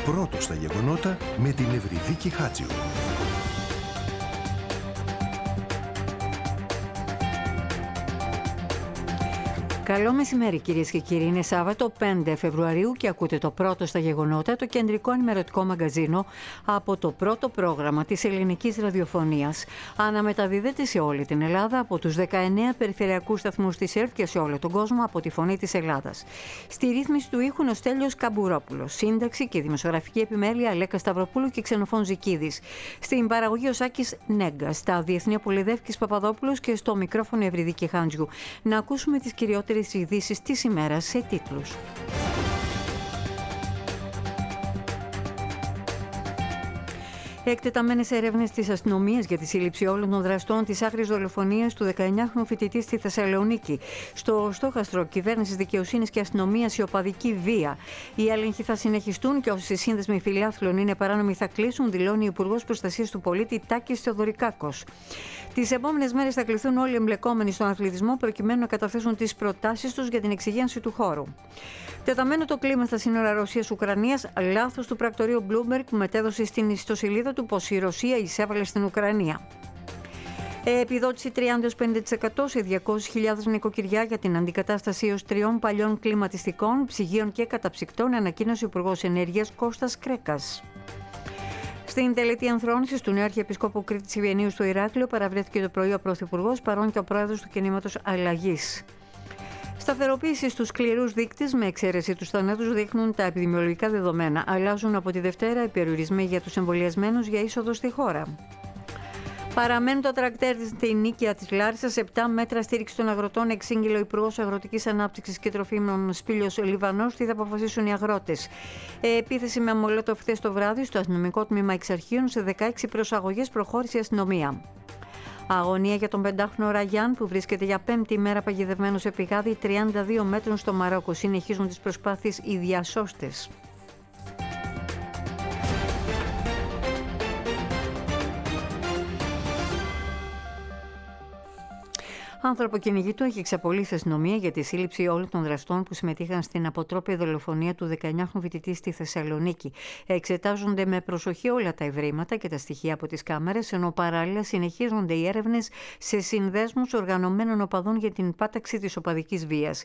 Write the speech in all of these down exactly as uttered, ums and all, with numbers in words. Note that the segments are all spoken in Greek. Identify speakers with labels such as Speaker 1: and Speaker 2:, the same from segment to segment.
Speaker 1: Πρώτος στα γεγονότα με την Ευρυδίκη Χάτζιου.
Speaker 2: Καλό μεσημέρι κυρίες και κύριοι. Είναι Σάββατο πέντε Φεβρουαρίου και ακούτε το πρώτο στα γεγονότα, το κεντρικό ενημερωτικό μαγκαζίνο από το πρώτο πρόγραμμα της ελληνικής ραδιοφωνίας. Αναμεταδίδεται σε όλη την Ελλάδα από τους δεκαεννέα περιφερειακούς σταθμούς της ΕΡΤ και σε όλο τον κόσμο από τη Φωνή της Ελλάδας. Στη ρύθμιση του ήχου είναι ο Στέλιος Καμπουρόπουλος. Σύνταξη και δημοσιογραφική επιμέλεια Αλέκα Σταυροπούλου και Ξενοφών Ζικίδης. Στην παραγωγή ο Σάκης Νέγκας. Στα διεθνή Πολυδεύκης Παπαδόπουλος και στο μικρόφωνο Ευρυδίκη Χάντζιου. Να ακούσουμε τις κυριότερες τις ειδήσεις της ημέρας σε τίτλους. Εκτεταμένες έρευνες της αστυνομίας για τη σύλληψη όλων των δραστών της άγριας δολοφονίας του δεκαεννιάχρονου φοιτητή στη Θεσσαλονίκη. Στο στόχαστρο κυβέρνησης, δικαιοσύνης και αστυνομίας η οπαδική βία. Οι έλεγχοι θα συνεχιστούν και όσοι σύνδεσμοι φιλάθλων είναι παράνομοι θα κλείσουν, δηλώνει ο Υπουργός Προστασίας του Πολίτη Τάκης Θεοδωρικάκος. Τις επόμενες μέρες θα κληθούν όλοι οι εμπλεκόμενοι στον αθλητισμό προκειμένου να καταθέσουν τις προτάσεις τους για την εξυγίανση του χώρου. Τεταμένο το κλίμα στα σύνορα Ρωσίας-Ουκρανίας, λάθος του πρακτορείου Bloomberg που μετέδωσε στην ιστοσελίδα του πως η Ρωσία εισέβαλε στην Ουκρανία. Επιδότηση τριάντα έως πενήντα τοις εκατό σε διακόσιες χιλιάδες νοικοκυριά για την αντικατάσταση έως τριών παλιών κλιματιστικών, ψυγείων και καταψυκτών, ανακοίνωσε ο Υπουργός Ενέργειας Κώστας Κρέκας. Στην τελετή ανθρώνησης του νέου Αρχιεπισκόπου Κρήτης Ιβενίου στο Ηράκλειο παραβρέθηκε το πρωί ο Πρωθυπουργός, παρόν και ο Πρόεδρος του Κινήματος Αλλαγής. Σταθεροποίηση στους σκληρούς δείκτες με εξαίρεση τους θανάτους δείχνουν τα επιδημιολογικά δεδομένα. Αλλάζουν από τη Δευτέρα οι περιορισμοί για τους εμβολιασμένους για είσοδο στη χώρα. Παραμένουν τα τρακτέρ στη νίκαια της Λάρισσας, επτά μέτρα στήριξη των αγροτών, εξήγηλε ο Υπουργός Αγροτικής Ανάπτυξης και Τροφίμων Σπήλιος Λιβανός. Τι θα αποφασίσουν οι αγρότες. Επίθεση με μολότοφ χθες το βράδυ στο αστυνομικό τμήμα Εξαρχείων, σε δεκαέξι προσαγωγές προχώρησε η αστυνομία. Αγωνία για τον πεντάχρονο Ραγιάν που βρίσκεται για πέμπτη μέρα παγιδευμένο σε πηγάδι τριάντα δύο μέτρων στο Μαρόκο. Συνεχίζουν τις προσπάθειες οι διασώστες. Άνθρωπο κυνηγητού έχει εξαπολύσει η αστυνομία για τη σύλληψη όλων των δραστών που συμμετείχαν στην αποτρόπια δολοφονία του δεκαεννιάχρονου φοιτητή στη Θεσσαλονίκη. Εξετάζονται με προσοχή όλα τα ευρήματα και τα στοιχεία από τις κάμερες, ενώ παράλληλα συνεχίζονται οι έρευνες σε συνδέσμους οργανωμένων οπαδών για την πάταξη της οπαδικής βίας.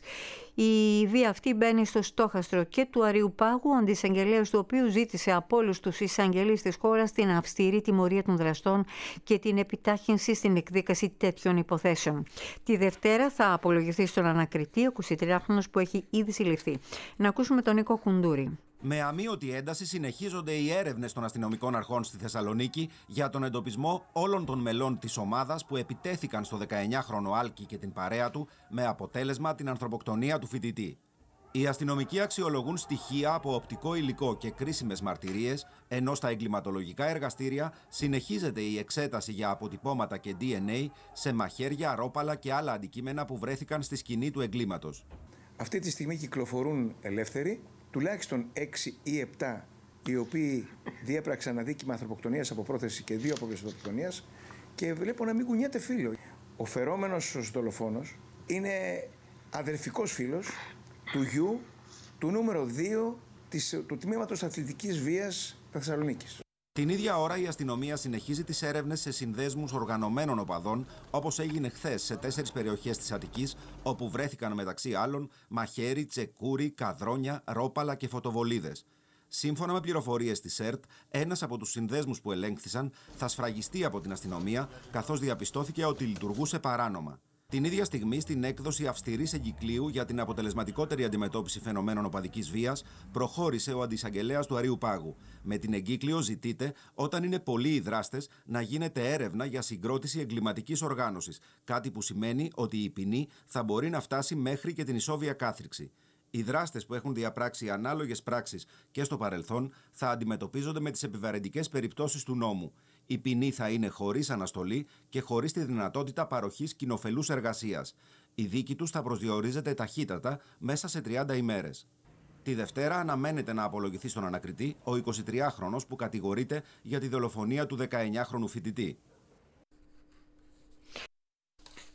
Speaker 2: Η βία αυτή μπαίνει στο στόχαστρο και του Αρείου Πάγου, ο αντισαγγελέας του οποίου ζήτησε από όλους τους εισαγγελείς της χώρας την αυστηρή τιμωρία των δραστών και την επιτάχυνση στην εκδίκαση τέτοιων υποθέσεων. Τη Δευτέρα θα απολογηθεί στον ανακριτή ο εικοσιτριάχρονος που έχει ήδη συλληφθεί. Να ακούσουμε τον Νίκο Κουντούρη.
Speaker 3: Με αμείωτη ένταση συνεχίζονται οι έρευνες των αστυνομικών αρχών στη Θεσσαλονίκη για τον εντοπισμό όλων των μελών της ομάδας που επιτέθηκαν στο δεκαεννιάχρονο Άλκη και την παρέα του με αποτέλεσμα την ανθρωποκτονία του φοιτητή. Οι αστυνομικοί αξιολογούν στοιχεία από οπτικό υλικό και κρίσιμες μαρτυρίες, ενώ στα εγκληματολογικά εργαστήρια συνεχίζεται η εξέταση για αποτυπώματα και ντι εν έι σε μαχαίρια, ρόπαλα και άλλα αντικείμενα που βρέθηκαν στη σκηνή του εγκλήματος.
Speaker 4: Αυτή τη στιγμή κυκλοφορούν ελεύθεροι, τουλάχιστον έξι ή επτά, οι οποίοι διέπραξαν αδίκημα ανθρωποκτονίας από πρόθεση και δύο από ανθρωποκτονίας, και βλέπω να μην κουνιέται φίλο. Ο φερόμενος δολοφόνος είναι αδερφικός φίλος του γιου του νούμερο δύο της, του τμήματος αθλητικής βίας Θεσσαλονίκης.
Speaker 3: Την ίδια ώρα η αστυνομία συνεχίζει τις έρευνες σε συνδέσμους οργανωμένων οπαδών, όπως έγινε χθες σε τέσσερις περιοχές της Αττικής, όπου βρέθηκαν μεταξύ άλλων μαχαίρι, τσεκούρι, καδρόνια, ρόπαλα και φωτοβολίδες. Σύμφωνα με πληροφορίες της ΕΡΤ, ένας από τους συνδέσμους που ελέγχθησαν θα σφραγιστεί από την αστυνομία, καθώς διαπιστώθηκε ότι λειτουργούσε παράνομα. Την ίδια στιγμή, στην έκδοση αυστηρής εγκυκλίου για την αποτελεσματικότερη αντιμετώπιση φαινομένων οπαδικής βίας, προχώρησε ο αντισαγγελέας του Αρείου Πάγου. Με την εγκύκλιο ζητείται, όταν είναι πολλοί οι δράστες, να γίνεται έρευνα για συγκρότηση εγκληματικής οργάνωσης. Κάτι που σημαίνει ότι η ποινή θα μπορεί να φτάσει μέχρι και την ισόβια κάθριξη. Οι δράστες που έχουν διαπράξει ανάλογες πράξεις και στο παρελθόν θα αντιμετωπίζονται με τις επιβαρυντικές περιπτώσεις του νόμου. Η ποινή θα είναι χωρίς αναστολή και χωρίς τη δυνατότητα παροχής κοινοφελούς εργασίας. Η δίκη τους θα προσδιορίζεται ταχύτατα μέσα σε τριάντα ημέρες. Τη Δευτέρα αναμένεται να απολογηθεί στον ανακριτή ο εικοσιτριάχρονος που κατηγορείται για τη δολοφονία του δεκαεννιάχρονου φοιτητή.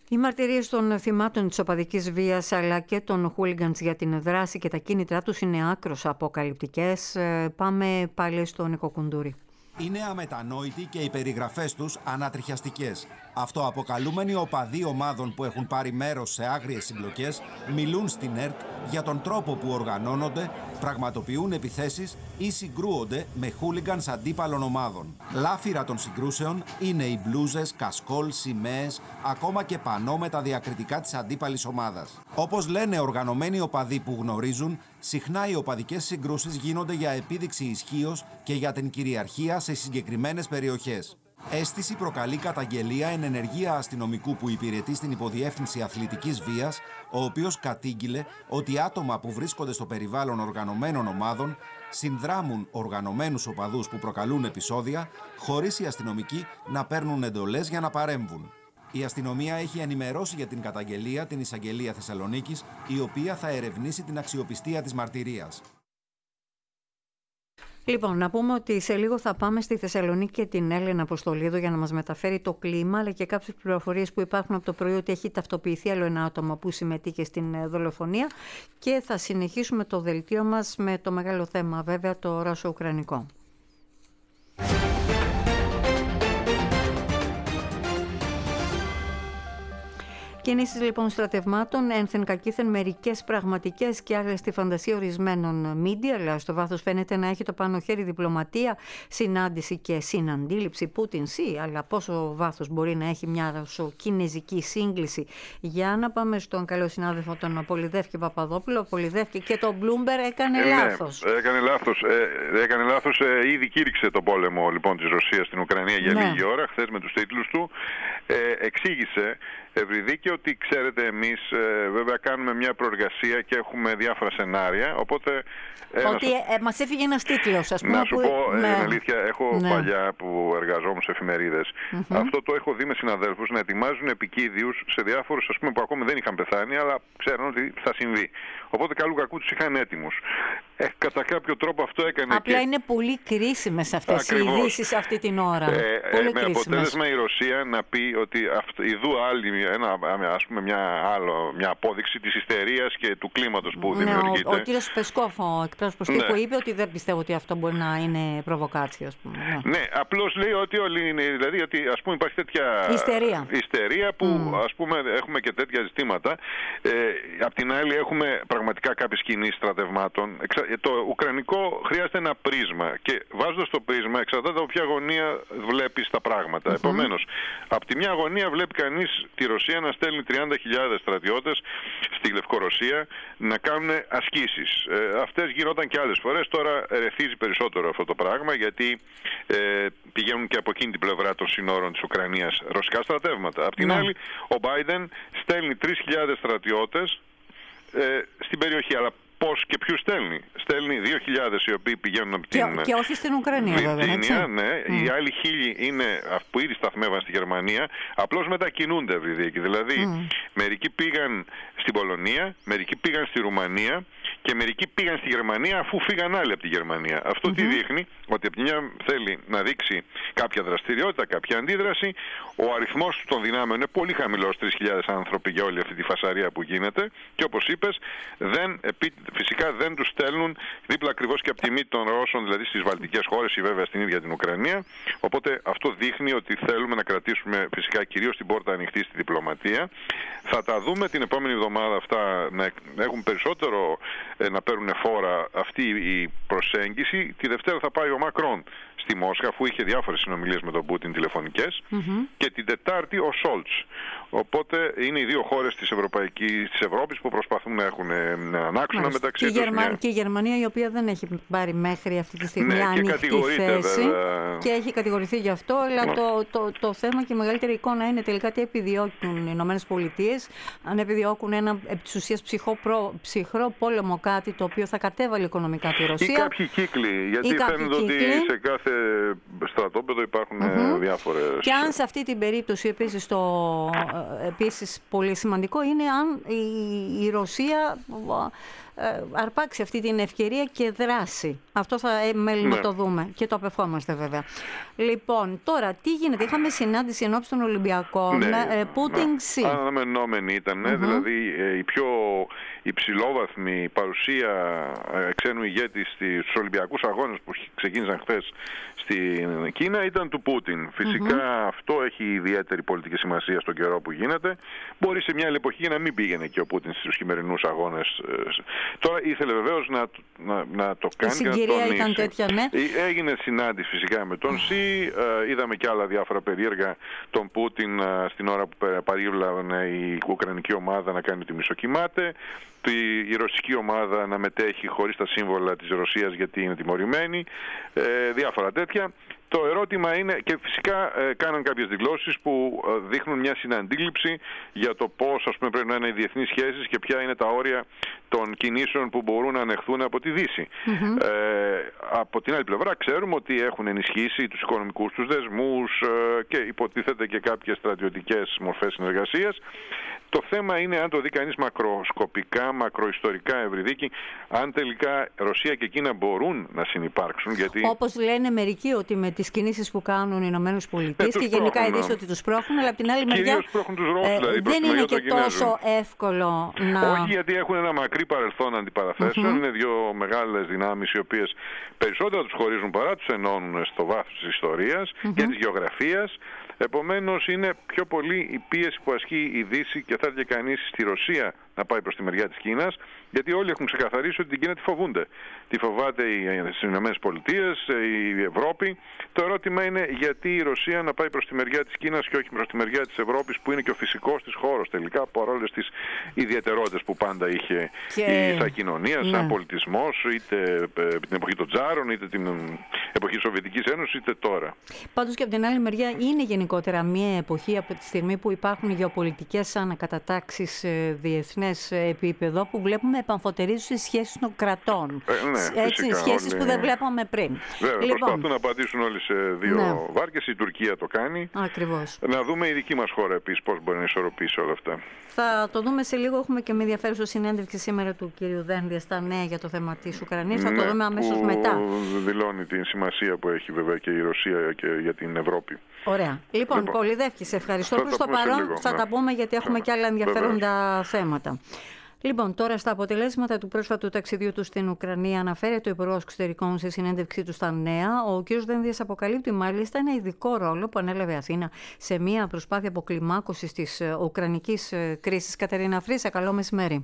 Speaker 2: Οι μαρτυρίες των θυμάτων της οπαδικής βίας αλλά και των χούλιγκανς για την δράση και τα κίνητρά τους είναι άκρως αποκαλυπτικές. Πάμε πάλι στον Νίκο Κουντούρη.
Speaker 3: Είναι αμετανόητοι και οι περιγραφές τους ανατριχιαστικές. Αυτοαποκαλούμενοι οπαδοί ομάδων που έχουν πάρει μέρος σε άγριες συμπλοκές μιλούν στην ΕΡΤ για τον τρόπο που οργανώνονται, πραγματοποιούν επιθέσεις ή συγκρούονται με χούλιγκανς αντίπαλων ομάδων. Λάφυρα των συγκρούσεων είναι οι μπλούζες, κασκόλ, σημαίες, ακόμα και πανό με τα διακριτικά της αντίπαλης ομάδας. Όπως λένε οργανωμένοι οπαδοί που γνωρίζουν, συχνά οι οπαδικές συγκρούσεις γίνονται για επίδειξη ισχύος και για την κυριαρχία σε συγκεκριμένες περιοχές. Αίσθηση προκαλεί καταγγελία εν ενεργεία αστυνομικού που υπηρετεί στην υποδιεύθυνση αθλητικής βίας, ο οποίος κατήγγειλε ότι άτομα που βρίσκονται στο περιβάλλον οργανωμένων ομάδων συνδράμουν οργανωμένους οπαδούς που προκαλούν επεισόδια, χωρίς οι αστυνομικοί να παίρνουν εντολές για να παρέμβουν. Η αστυνομία έχει ενημερώσει για την καταγγελία την Εισαγγελία Θεσσαλονίκης, η οποία θα ερευνήσει την αξιοπιστία της μαρτυρίας.
Speaker 2: Λοιπόν, να πούμε ότι σε λίγο θα πάμε στη Θεσσαλονίκη και την Έλενα Αποστολίδου για να μας μεταφέρει το κλίμα, αλλά και κάποιες πληροφορίες που υπάρχουν από το πρωί ότι έχει ταυτοποιηθεί άλλο ένα άτομο που συμμετείχε στην δολοφονία, και θα συνεχίσουμε το δελτίο μας με το μεγάλο θέμα, βέβαια, το Ρώσο-Ουκρανικό. Κινήσεις λοιπόν στρατευμάτων, ένθεν κακήθεν μερικές πραγματικές και άλλες στη φαντασία ορισμένων μίντια, αλλά στο βάθος φαίνεται να έχει το πάνω χέρι διπλωματία, συνάντηση και συναντήληψη Πούτιν-Σι, αλλά πόσο βάθος μπορεί να έχει μια ρωσοκινεζική σύγκληση. Για να πάμε στον καλό συνάδελφο τον Πολυδεύκη Παπαδόπουλο. Πολυδεύκη, και το Bloomberg έκανε ε, λάθος.
Speaker 5: Ναι, έκανε λάθος. Ε, έκανε λάθος. Ε, ήδη κήρυξε τον πόλεμο λοιπόν της Ρωσίας στην Ουκρανία για ναι. λίγη ώρα, χθες με τους τίτλους του. Ε, εξήγησε ευρυδίκαιο ότι ξέρετε εμείς ε, βέβαια κάνουμε μια προεργασία και έχουμε διάφορα σενάρια, οπότε... Ε,
Speaker 2: ότι σου... ε, μας έφυγε ένας τίτλος, ας πούμε.
Speaker 5: Να σου
Speaker 2: που...
Speaker 5: πω,
Speaker 2: ναι.
Speaker 5: ε, αλήθεια, έχω
Speaker 2: ναι.
Speaker 5: παλιά που εργαζόμουν σε εφημερίδες. Mm-hmm. Αυτό το έχω δει με συναδέλφους να ετοιμάζουν επικίδιους σε διάφορους, ας πούμε, που ακόμη δεν είχαν πεθάνει, αλλά ξέρουν ότι θα συμβεί. Οπότε καλού κακού τους είχαν έτοιμους. Ε, κατά κάποιο τρόπο αυτό έκανε.
Speaker 2: Απλά
Speaker 5: και...
Speaker 2: είναι πολύ κρίσιμες αυτές οι ειδήσεις αυτή την ώρα.
Speaker 5: Ε,
Speaker 2: πολύ
Speaker 5: ε, με αποτέλεσμα η Ρωσία να πει ότι αυτό, ειδού άλλη, ένα, ας πούμε, μια, άλλο, μια απόδειξη της ιστερίας και του κλίματος που
Speaker 2: ναι,
Speaker 5: δημιουργείται.
Speaker 2: Ο, ο κύριος Πεσκόφ, ο εκπρόσωπος ναι. τύπου, είπε ότι δεν πιστεύω ότι αυτό μπορεί να είναι προβοκάτσιο, ας πούμε. Ναι,
Speaker 5: ναι, απλώς λέει ότι όλοι είναι, δηλαδή ότι ας πούμε υπάρχει τέτοια
Speaker 2: ιστερία,
Speaker 5: ιστερία που
Speaker 2: mm.
Speaker 5: ας πούμε έχουμε και τέτοια ζητήματα. Ε, απ' την άλλη έχουμε πραγματικά κάποιες κινήσεις στρατευμάτων. Το ουκρανικό χρειάζεται ένα πρίσμα και βάζοντας το πρίσμα εξαρτάται από ποια γωνία βλέπεις τα πράγματα. Mm-hmm. Επομένως, από τη μια γωνία βλέπει κανείς τη Ρωσία να στέλνει τριάντα χιλιάδες στρατιώτες στη Λευκορωσία να κάνουν ασκήσεις. Ε, αυτές γινόταν και άλλες φορές, τώρα ερεθίζει περισσότερο αυτό το πράγμα γιατί ε, πηγαίνουν και από εκείνη την πλευρά των συνόρων της Ουκρανίας ρωσικά στρατεύματα. Απ' την mm. άλλη, ο Biden στέλνει τρεις χιλιάδες στρατιώτες ε, στην περιοχή, αλλά πώς και ποιους στέλνει. Στέλνει δύο χιλιάδες οι οποίοι πηγαίνουν από την...
Speaker 2: Και, και όχι στην Ουκρανία, βέβαια, έτσι.
Speaker 5: Ναι. Mm. Οι άλλοι χίλιοι είναι που ήδη σταθμεύαν στη Γερμανία, απλώς μετακινούνται ευρυδίκη. Δηλαδή, mm. μερικοί πήγαν στην Πολωνία, μερικοί πήγαν στη Ρουμανία και μερικοί πήγαν στη Γερμανία αφού φύγαν άλλοι από τη Γερμανία. Αυτό mm-hmm. τι δείχνει? Ότι από τη μια θέλει να δείξει κάποια δραστηριότητα, κάποια αντίδραση. Ο αριθμός των δυνάμεων είναι πολύ χαμηλός, τρεις χιλιάδες άνθρωποι για όλη αυτή τη φασαρία που γίνεται. Και όπως είπες, δεν, φυσικά δεν τους στέλνουν δίπλα ακριβώς και από τη μύτη των Ρώσων, δηλαδή στις βαλτικές χώρες ή βέβαια στην ίδια την Ουκρανία. Οπότε αυτό δείχνει ότι θέλουμε να κρατήσουμε φυσικά κυρίως την πόρτα ανοιχτή στη διπλωματία. Θα τα δούμε την επόμενη εβδομάδα αυτά να έχουν περισσότερο να παίρνουν φόρα αυτή η προσέγγιση. Τη Δευτέρα θα πάει ο Μακρόν στη Μόσχα, αφού είχε διάφορες συνομιλίες με τον Πούτιν τηλεφωνικές, mm-hmm. και την Τετάρτη ο Σόλτς. Οπότε είναι οι δύο χώρες της, Ευρωπαϊκής, της Ευρώπης που προσπαθούν να έχουν να ανάξουν μεταξύ τους.
Speaker 2: Γερμα...
Speaker 5: Μια...
Speaker 2: Και η Γερμανία, η οποία δεν έχει πάρει μέχρι αυτή τη στιγμή
Speaker 5: ναι,
Speaker 2: ανοιχτή θέση
Speaker 5: βέβαια.
Speaker 2: Και έχει κατηγορηθεί γι' αυτό, αλλά ναι. το, το, το θέμα και η μεγαλύτερη εικόνα είναι τελικά τι επιδιώκουν οι Ηνωμένες Πολιτείες, αν επιδιώκουν ένα επί της ουσίας ψυχρό, ψυχρό πόλεμο, κάτι το οποίο θα κατέβαλε οικονομικά τη Ρωσία.
Speaker 5: Ή κάποιοι κύκλοι, γιατί φαίνεται ότι σε κάθε στρατόπεδο υπάρχουν mm-hmm. διάφορες...
Speaker 2: Και αν σε αυτή την περίπτωση επίσης, το, επίσης πολύ σημαντικό είναι αν η, η Ρωσία ε, αρπάξει αυτή την ευκαιρία και δράση. Αυτό θα ε, μέλη
Speaker 5: Ναι.
Speaker 2: να το δούμε και το απευχόμαστε βέβαια. Λοιπόν, τώρα τι γίνεται, είχαμε συνάντηση ενόψει των Ολυμπιακών,
Speaker 5: Ναι,
Speaker 2: ε, Putting C.
Speaker 5: αναμενόμενη ήταν, mm-hmm. δηλαδή ε, η πιο υψηλόβαθμη παρουσία ε, ξένου ηγέτη στους Ολυμπιακούς Αγώνες που ξεκίνησαν χθες στην Κίνα ήταν του Πούτιν. Φυσικά mm-hmm. αυτό έχει ιδιαίτερη πολιτική σημασία στον καιρό που γίνεται. Μπορεί σε μια άλλη εποχή να μην πήγαινε και ο Πούτιν στους χειμερινούς αγώνες. Τώρα ήθελε βεβαίως να, να, να το κάνει και να τονίσει. Η συγκυρία
Speaker 2: ήταν τέτοια, ναι.
Speaker 5: Έγινε συνάντηση φυσικά με τον Σι. Ε, είδαμε και άλλα διάφορα περίεργα τον Πούτιν ε, στην ώρα που παρήγγειλε η Ουκρανική ομάδα να κάνει τη μισοκυμάτε. Η ρωσική ομάδα να μετέχει χωρίς τα σύμβολα της Ρωσίας γιατί είναι τιμωρημένη, ε, διάφορα τέτοια. Το ερώτημα είναι, και φυσικά ε, κάναν κάποιες δηλώσεις που ε, δείχνουν μια συναντήληψη για το πώς, ας πούμε, πρέπει να είναι οι διεθνείς σχέσεις και ποια είναι τα όρια των κινήσεων που μπορούν να ανεχθούν από τη Δύση. Mm-hmm. Ε, από την άλλη πλευρά ξέρουμε ότι έχουν ενισχύσει τους οικονομικούς τους δεσμούς ε, και υποτίθεται και κάποιες στρατιωτικές μορφές συνεργασίας. Το θέμα είναι, αν το δει κανείς μακροσκοπικά, μακροϊστορικά, Ευρυδίκη, αν τελικά Ρωσία και Κίνα μπορούν να συνυπάρξουν. Γιατί...
Speaker 2: Όπως λένε μερικοί ότι με τις κινήσεις που κάνουν οι Ηνωμένες Πολιτείες και γενικά οι Δύσεις ότι τους πρόχνουν, αλλά από την άλλη μεριά
Speaker 5: τους ρόλους, δηλαδή,
Speaker 2: δεν είναι και τόσο εύκολο να...
Speaker 5: Όχι, γιατί έχουν ένα μακρύ παρελθόν αντιπαραθέσεων. Mm-hmm. Είναι δύο μεγάλες δυνάμεις οι οποίες περισσότερα τους χωρίζουν παρά τους ενώνουν στο βάθος της ιστορίας mm-hmm. και της γεωγραφίας. Επομένως είναι πιο πολύ η πίεση που ασκεί η Δύση και θα έρθει κανείς στη Ρωσία να πάει προς τη μεριά της Κίνας, γιατί όλοι έχουν ξεκαθαρίσει ότι την Κίνα τη φοβούνται. Τη φοβάται οι Ηνωμένες Πολιτείες, η Ευρώπη. Το ερώτημα είναι γιατί η Ρωσία να πάει προς τη μεριά της Κίνας και όχι προς τη μεριά της Ευρώπης, που είναι και ο φυσικός της χώρος τελικά, από όλες τις ιδιαιτερότητες που πάντα είχε και... η σαν κοινωνία, σαν ναι. πολιτισμός, είτε την εποχή των Τζάρων, είτε την εποχή της Σοβιετικής Ένωσης, είτε τώρα.
Speaker 2: Πάντως και από την άλλη μεριά είναι γενικότερα μια εποχή από τη στιγμή που υπάρχουν γεωπολιτικές ανακατατάξεις διεθνές επίπεδο που βλέπουμε επαμφωτερίζουν στις σχέσεις των κρατών.
Speaker 5: Ε, ναι,
Speaker 2: έτσι,
Speaker 5: φυσικά,
Speaker 2: σχέσεις
Speaker 5: όλοι...
Speaker 2: που δεν βλέπαμε πριν.
Speaker 5: Βέβαια,
Speaker 2: λοιπόν,
Speaker 5: προσπαθούν να πατήσουν όλοι σε δύο ναι. βάρκες. Η Τουρκία το κάνει.
Speaker 2: Ακριβώς.
Speaker 5: Να δούμε η δική μας χώρα επίσης πώς μπορεί να ισορροπήσει όλα αυτά.
Speaker 2: Θα το δούμε σε λίγο. Έχουμε και με ενδιαφέρουσα συνέντευξη σήμερα του κύριου Δένδια στα νέα για το θέμα της Ουκρανίας. Θα
Speaker 5: ναι,
Speaker 2: το δούμε αμέσως
Speaker 5: που
Speaker 2: μετά.
Speaker 5: Δηλώνει την σημασία που έχει βέβαια και η Ρωσία και για την Ευρώπη.
Speaker 2: Ωραία. Λοιπόν, λοιπόν Πολυδεύκη, σε ευχαριστώ. Προς το παρόν λίγο, θα ναι. τα πούμε γιατί έχουμε ναι. και άλλα ενδιαφέροντα Βεβαίως. θέματα. Λοιπόν, τώρα στα αποτελέσματα του πρόσφατου ταξιδιού του στην Ουκρανία αναφέρεται ο Υπουργός Εξωτερικών σε συνέντευξή του στα Νέα. Ο κ. Δένδιας αποκαλύπτει μάλιστα ένα ειδικό ρόλο που ανέλαβε Αθήνα σε μια προσπάθεια αποκλιμάκωσης της ουκρανικής κρίσης. Κατερίνα Φρύσα, καλό μεσημέρι.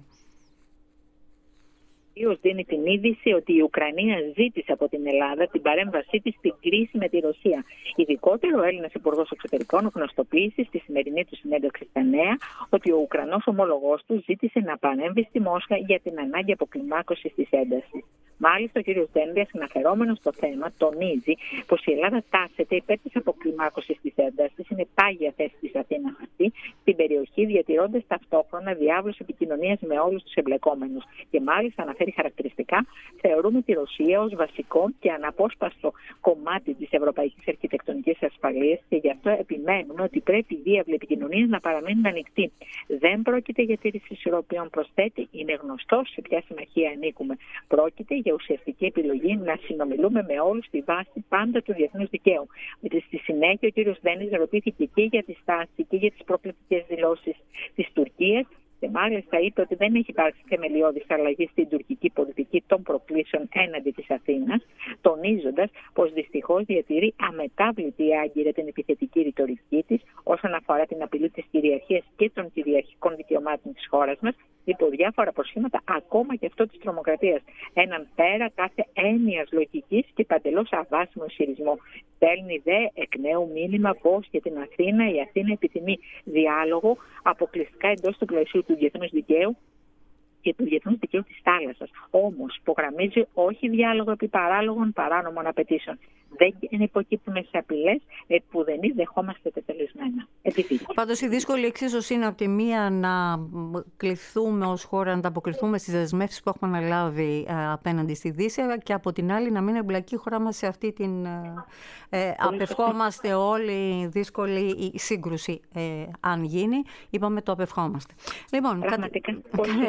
Speaker 6: Δίνει την είδηση ότι η Ουκρανία ζήτησε από την Ελλάδα την παρέμβασή της στην κρίση με τη Ρωσία. Ειδικότερα, ο Έλληνας Υπουργός Εξωτερικών γνωστοποίησε στη σημερινή του συνέντευξη στα Νέα ότι ο Ουκρανός ομολογός του ζήτησε να παρέμβει στη Μόσχα για την ανάγκη αποκλιμάκωσης της έντασης. Μάλιστα, ο κ. Δένδιας, αναφερόμενος στο θέμα, τονίζει πως η Ελλάδα τάσεται υπέρ της αποκλιμάκωσης της έντασης. Είναι πάγια θέση της Αθήνας αυτή στην περιοχή, διατηρώντας ταυτόχρονα διάβλους επικοινωνίας με όλους τους εμπλεκόμενους. Και μάλιστα αναφέρει χαρακτηριστικά, θεωρούμε τη Ρωσία ως βασικό και αναπόσπαστο κομμάτι της ευρωπαϊκής αρχιτεκτονικής ασφαλείας και γι' αυτό επιμένουμε ότι πρέπει οι διάβλοι επικοινωνίας να παραμείνουν ανοιχτοί. Δεν πρόκειται για τήρηση ισορροπιών, προσθέτει, είναι γνωστό σε ποια συμμαχία ανήκουμε. Πρόκειται για ουσιαστική επιλογή να συνομιλούμε με όλους στη βάση πάντα του διεθνούς δικαίου. Στη συνέχεια, ο κ. Δένδιας ρωτήθηκε και για τη στάση και για τις προκλητικές δηλώσεις της Τουρκίας. Και μάλιστα είπε ότι δεν έχει υπάρξει θεμελιώδης αλλαγή στην τουρκική πολιτική των προκλήσεων έναντι της Αθήνας, τονίζοντας πως δυστυχώς διατηρεί αμετάβλητη άγκυρα την επιθετική ρητορική της όσον αφορά την απειλή της κυριαρχίας και των κυριαρχικών δικαιωμάτων της χώρας μας, υπό διάφορα προσχήματα, ακόμα και αυτό της τρομοκρατίας. Έναν πέρα κάθε έννοιας λογικής και παντελώς αβάσιμο ισχυρισμό. Στέλνει δε εκ νέου μήνυμα πως για την Αθήνα η Αθήνα επιθυμεί διάλογο αποκλειστικά εντός του πλαισίου του διεθνούς δικαίου και του διεθνούς δικαίου της θάλασσας. Όμως, υπογραμμίζει όχι διάλογο επί παράλογων παράνομων απαιτήσεων. Δεν υποκύπτουμε σε απειλές που δεν δεχόμαστε τετελεσμένα.
Speaker 2: Πάντως, η δύσκολη εξίσωση είναι από τη μία να κληθούμε ως χώρα να ανταποκριθούμε στις δεσμεύσεις που έχουμε αναλάβει ε, απέναντι στη Δύση και από την άλλη να μην εμπλακεί η χώρα μας σε αυτή την ε, ε, απευχόμαστε όλοι δύσκολη σύγκρουση ε, αν γίνει. Είπαμε το απευχόμαστε.
Speaker 6: Λοιπόν, πραγματικά, κα... πολύ σωστά το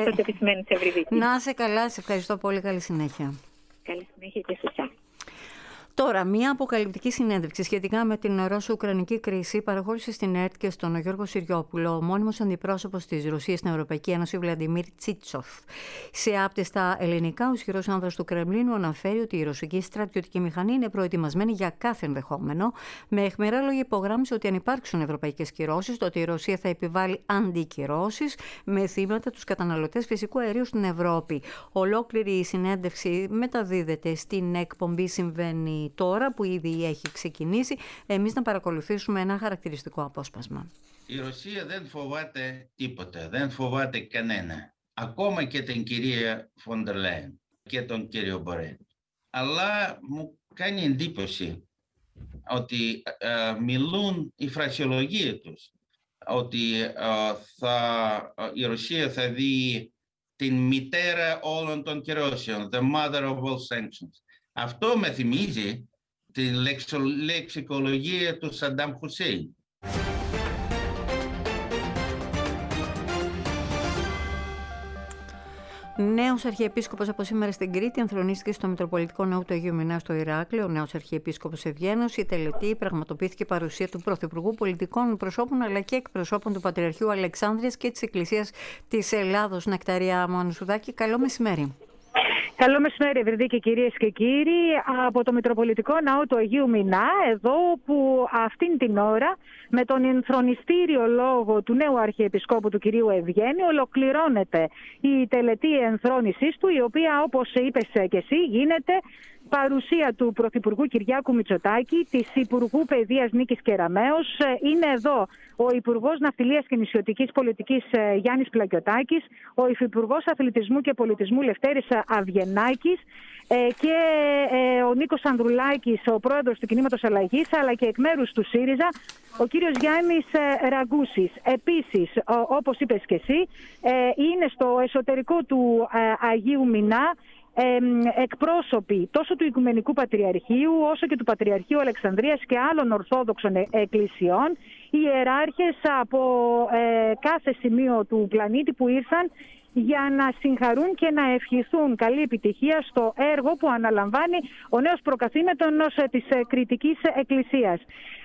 Speaker 6: Καλησπέρα, Ευρυδίκη.
Speaker 2: Να είσαι καλά, σε ευχαριστώ πολύ. Καλή συνέχεια.
Speaker 6: Καλή συνέχεια και σε εσάς.
Speaker 2: Τώρα, μια αποκαλυπτική συνέντευξη σχετικά με την Ρώσο-Ουκρανική κρίση παραχώρησε στην ΕΡΤ και στον Γιώργο Συριόπουλο ο μόνιμος αντιπρόσωπος της Ρωσίας στην Ευρωπαϊκή Ένωση, Βλαντιμίρ Τσίτσοφ. Σε άπτεστα ελληνικά, ο ισχυρός άνδρας του Κρεμλίνου αναφέρει ότι η ρωσική στρατιωτική μηχανή είναι προετοιμασμένη για κάθε ενδεχόμενο. Με αιχμηρά λόγια υπογράμμισε ότι αν υπάρξουν ευρωπαϊκές κυρώσεις, τότε η Ρωσία θα επιβάλλει αντικυρώσεις με θύματα τους καταναλωτές φυσικού αερίου στην Ευρώπη. Ολόκληρη η συνέντευξη μεταδίδεται στην εκπομπή Συμβαίνει τώρα, που ήδη έχει ξεκινήσει. Εμείς να παρακολουθήσουμε ένα χαρακτηριστικό απόσπασμα.
Speaker 7: Η Ρωσία δεν φοβάται τίποτα, δεν φοβάται κανένα. Ακόμα και την κυρία Φοντερ Λέιεν και τον κύριο Μπορέλ. Αλλά μου κάνει εντύπωση ότι ε, μιλούν η φρασιολογία τους. Ότι ε, θα, η Ρωσία θα δει την μητέρα όλων των κυρώσεων, the mother of all sanctions. Αυτό με θυμίζει την λεξικολογία του Σαντάμ Χουσέιν.
Speaker 2: Νέος Αρχιεπίσκοπος από σήμερα στην Κρήτη ενθρονίστηκε στο Μητροπολιτικό Ναό του Αγίου Μινά στο Ηράκλειο. Ο νέος Αρχιεπίσκοπος Ευγένος. Η τελετή πραγματοποιήθηκε παρουσία του Πρωθυπουργού, πολιτικών προσώπων αλλά και εκπροσώπων του Πατριαρχείου Αλεξάνδρειας και της Εκκλησίας της Ελλάδος. Νεκταρία Μανουσουδάκη, καλό μεσημέρι.
Speaker 8: Καλό μεσημέρι, Ευρυδίκη, κυρίες και κύριοι, από το Μητροπολιτικό Ναό του Αγίου Μινά, εδώ που αυτήν την ώρα με τον ενθρονιστήριο λόγο του νέου Αρχιεπισκόπου του κυρίου Ευγένη ολοκληρώνεται η τελετή ενθρόνησής του, η οποία, όπως είπες και εσύ, γίνεται παρουσία του Πρωθυπουργού Κυριάκου Μητσοτάκη, της Υπουργού Παιδείας Νίκης Κεραμέως. Είναι εδώ ο Υπουργός Ναυτιλίας και Νησιωτικής Πολιτικής Γιάννης Πλακιωτάκης, ο Υφυπουργός Αθλητισμού και Πολιτισμού Λευτέρης Αυγενάκης και ο Νίκος Ανδρουλάκης, ο πρόεδρος του Κινήματος Αλλαγής, αλλά και εκ μέρους του ΣΥΡΙΖΑ, ο κύριος Γιάννης Ραγκούσης. Επίσης, όπως είπες και εσύ, είναι στο εσωτερικό του Αγίου Μινά εκπρόσωποι τόσο του Οικουμενικού Πατριαρχείου όσο και του Πατριαρχείου Αλεξανδρίας και άλλων Ορθόδοξων εκκλησιών, ιεράρχες από ε, κάθε σημείο του πλανήτη που ήρθαν για να συγχαρούν και να ευχηθούν καλή επιτυχία στο έργο που αναλαμβάνει ο νέος προκαθήμενος της Κρητικής Εκκλησίας.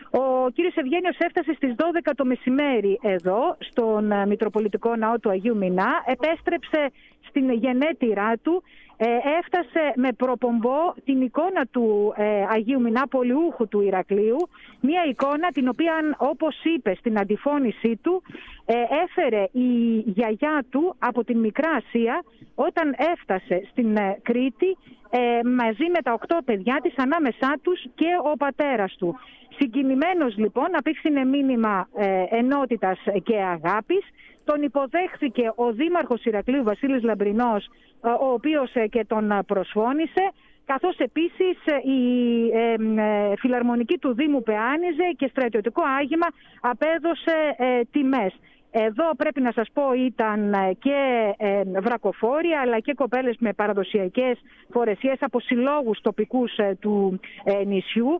Speaker 8: Ο κύριος Ευγένιος έφτασε στις δώδεκα το μεσημέρι εδώ στον Μητροπολιτικό Ναό του Αγίου Μινά, επέστρεψε στην γενέτειρά του, έφτασε με προπομπό την εικόνα του ε, Αγίου Μινά, πολιούχου του Ηρακλείου, μια εικόνα την οποία, όπως είπε στην αντιφώνησή του, ε, έφερε η γιαγιά του από την Μικρά Ασία όταν έφτασε στην ε, Κρήτη ε, μαζί με τα οκτώ παιδιά της, ανάμεσά τους και ο πατέρας του. Συγκινημένος λοιπόν απίξυνε μήνυμα ε, ενότητας και αγάπης. Τον υποδέχθηκε ο Δήμαρχος Ηρακλείου Βασίλης Λαμπρινός, ο οποίος και τον προσφώνησε, καθώς επίσης η ε, ε, φιλαρμονική του Δήμου πεάνιζε και στρατιωτικό άγημα απέδωσε ε, τιμές. Εδώ πρέπει να σας πω ήταν και ε, βρακοφόροι αλλά και κοπέλες με παραδοσιακές φορεσίες από συλλόγους τοπικούς ε, του ε, νησιού.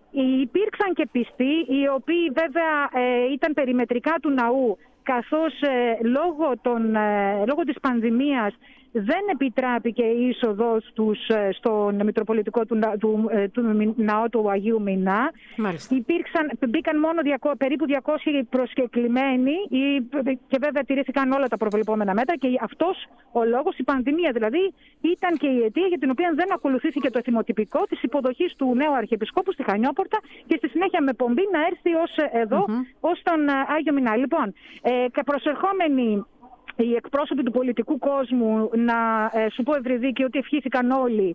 Speaker 8: Υπήρξαν και πιστοί, οι οποίοι βέβαια ε, ήταν περιμετρικά του ναού, καθώς ε, λόγω, των, ε, λόγω της πανδημίας δεν επιτράπηκε η είσοδος τους ε, στον Μητροπολιτικό του, του, ε, του Ναό του Αγίου Μινά. Υπήρξαν, μπήκαν μόνο διακόσιοι, περίπου διακόσιοι προσκεκλημένοι και βέβαια τηρήθηκαν όλα τα προβλεπόμενα μέτρα, και αυτός ο λόγος, η πανδημία δηλαδή, ήταν και η αιτία για την οποία δεν ακολουθήθηκε το εθιμοτυπικό της υποδοχής του νέου Αρχιεπισκόπου στη Χανιόπορτα και στη συνέχεια με πομπή να έρθει ως εδώ, mm-hmm. ως τον Άγιο Μινά. Λοιπόν, ε, προσερχόμενοι οι εκπρόσωποι του πολιτικού κόσμου, να ε, σου πω, Ευρυδίκη, ότι ευχήθηκαν όλοι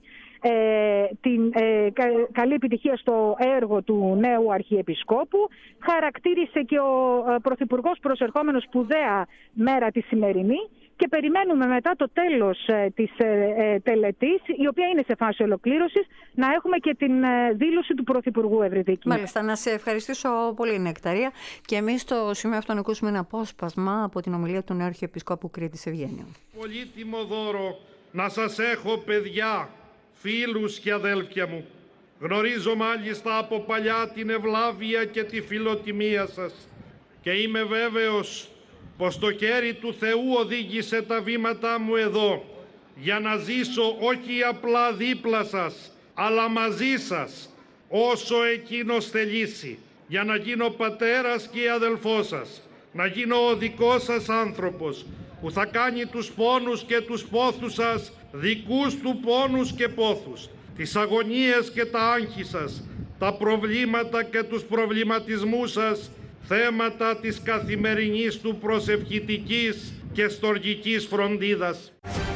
Speaker 8: ε, την ε, κα, καλή επιτυχία στο έργο του νέου Αρχιεπισκόπου. Χαρακτήρισε και ο ε, Πρωθυπουργός προσερχόμενος σπουδαία μέρα τη σημερινή, και περιμένουμε μετά το τέλος ε, της ε, ε, τελετής, η οποία είναι σε φάση ολοκλήρωσης, να έχουμε και την ε, δήλωση του Πρωθυπουργού, Ευρυδίκη.
Speaker 2: Μάλιστα, να σε ευχαριστήσω πολύ, Νεκταρία. Και εμείς στο σημείο αυτό να ακούσουμε ένα απόσπασμα από την ομιλία του νέου Αρχιεπισκόπου Κρήτης Ευγένιου.
Speaker 9: Πολύτιμο δώρο να σας έχω, παιδιά, φίλους και αδέλφια μου. Γνωρίζω μάλιστα από παλιά την ευλάβεια και τη φιλοτιμία σας και είμαι βέβαιος πως το χέρι του Θεού οδήγησε τα βήματά μου εδώ, για να ζήσω όχι απλά δίπλα σας, αλλά μαζί σας, όσο εκείνος θελήσει, για να γίνω πατέρας και αδελφός σας, να γίνω ο δικός σας άνθρωπος, που θα κάνει τους πόνους και τους πόθους σας δικούς του πόνους και πόθους, τις αγωνίες και τα άγχη σας, τα προβλήματα και τους προβληματισμούς σας, θέματα της καθημερινής του προσευχητικής και στοργικής φροντίδας.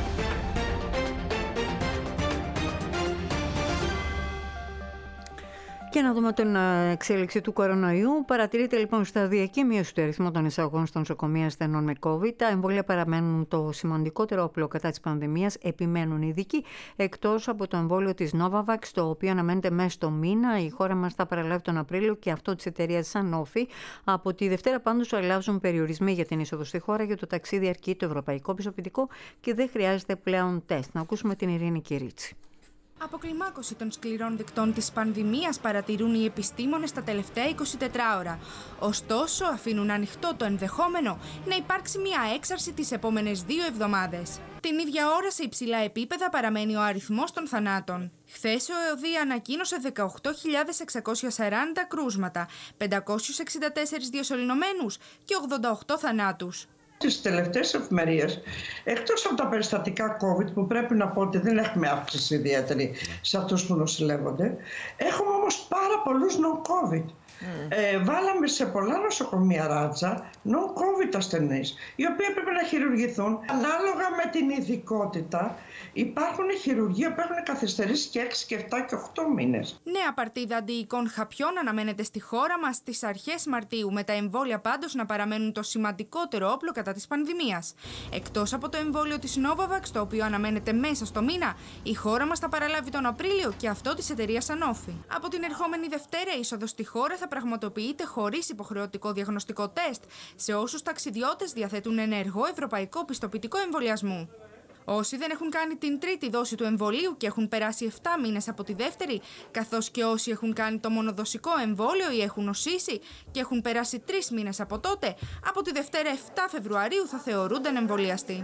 Speaker 2: Και να δούμε την εξέλιξη του κορονοϊού. Παρατηρείται λοιπόν σταδιακή μείωση του αριθμού των εισαγωγών στα νοσοκομεία ασθενών με COVID. Τα εμβόλια παραμένουν το σημαντικότερο όπλο κατά της πανδημίας, επιμένουν οι ειδικοί, εκτός από το εμβόλιο της Novavax, το οποίο αναμένεται μέσα στο μήνα. Η χώρα μας θα παραλάβει τον Απρίλιο και αυτό της εταιρείας Sanofi. Από τη Δευτέρα πάντως αλλάζουν περιορισμοί για την είσοδο στη χώρα, για το ταξίδι αρκεί το ευρωπαϊκό πιστοποιητικό και δεν χρειάζεται πλέον τεστ. Να ακούσουμε την Ειρήνη Κυρίτσι.
Speaker 10: Αποκλιμάκωση των σκληρών δικτών της πανδημίας παρατηρούν οι επιστήμονες τα τελευταία εικοσιτέσσερις ώρα. Ωστόσο, αφήνουν ανοιχτό το ενδεχόμενο να υπάρξει μια έξαρση τις επόμενες δύο εβδομάδες. Την ίδια ώρα σε υψηλά επίπεδα παραμένει ο αριθμός των θανάτων. Χθες ο ΕΟΔΗ ανακοίνωσε δεκαοκτώ χιλιάδες εξακόσια σαράντα κρούσματα, πεντακόσιους εξήντα τέσσερις διασωληνωμένους και ογδόντα οκτώ θανάτους.
Speaker 11: Τις τελευταίες εφημερίες, εκτός από τα περιστατικά COVID που πρέπει να πω ότι δεν έχουμε αύξηση ιδιαίτερη σε αυτούς που νοσηλεύονται, έχουμε όμως πάρα πολλούς non-COVID. Mm. Ε, βάλαμε σε πολλά νοσοκομεία ράτσα non-COVID ασθενείς, οι οποίοι πρέπει να χειρουργηθούν. Ανάλογα με την ειδικότητα, υπάρχουν χειρουργία που έχουν καθυστερήσει και έξι και επτά και οκτώ μήνες.
Speaker 10: Νέα παρτίδα αντιοικών χαπιών αναμένεται στη χώρα μας στις αρχές Μαρτίου, με τα εμβόλια πάντως να παραμένουν το σημαντικότερο όπλο κατά της πανδημίας. Εκτός από το εμβόλιο της Novavax, το οποίο αναμένεται μέσα στο μήνα, η χώρα μας θα παραλάβει τον Απρίλιο και αυτό της εταιρείας Sanofi. Από την ερχόμενη Δευτέρα, η είσοδος στη χώρα θα πραγματοποιείται χωρίς υποχρεωτικό διαγνωστικό τεστ σε όσους ταξιδιώτες διαθέτουν ενεργό ευρωπαϊκό πιστοποιητικό εμβολιασμού. Όσοι δεν έχουν κάνει την τρίτη δόση του εμβολίου και έχουν περάσει επτά μήνες από τη δεύτερη, καθώς και όσοι έχουν κάνει το μονοδοσικό εμβόλιο ή έχουν νοσήσει και έχουν περάσει τρεις μήνες από τότε, από τη Δευτέρα επτά Φεβρουαρίου θα θεωρούνται εμβολιαστοί.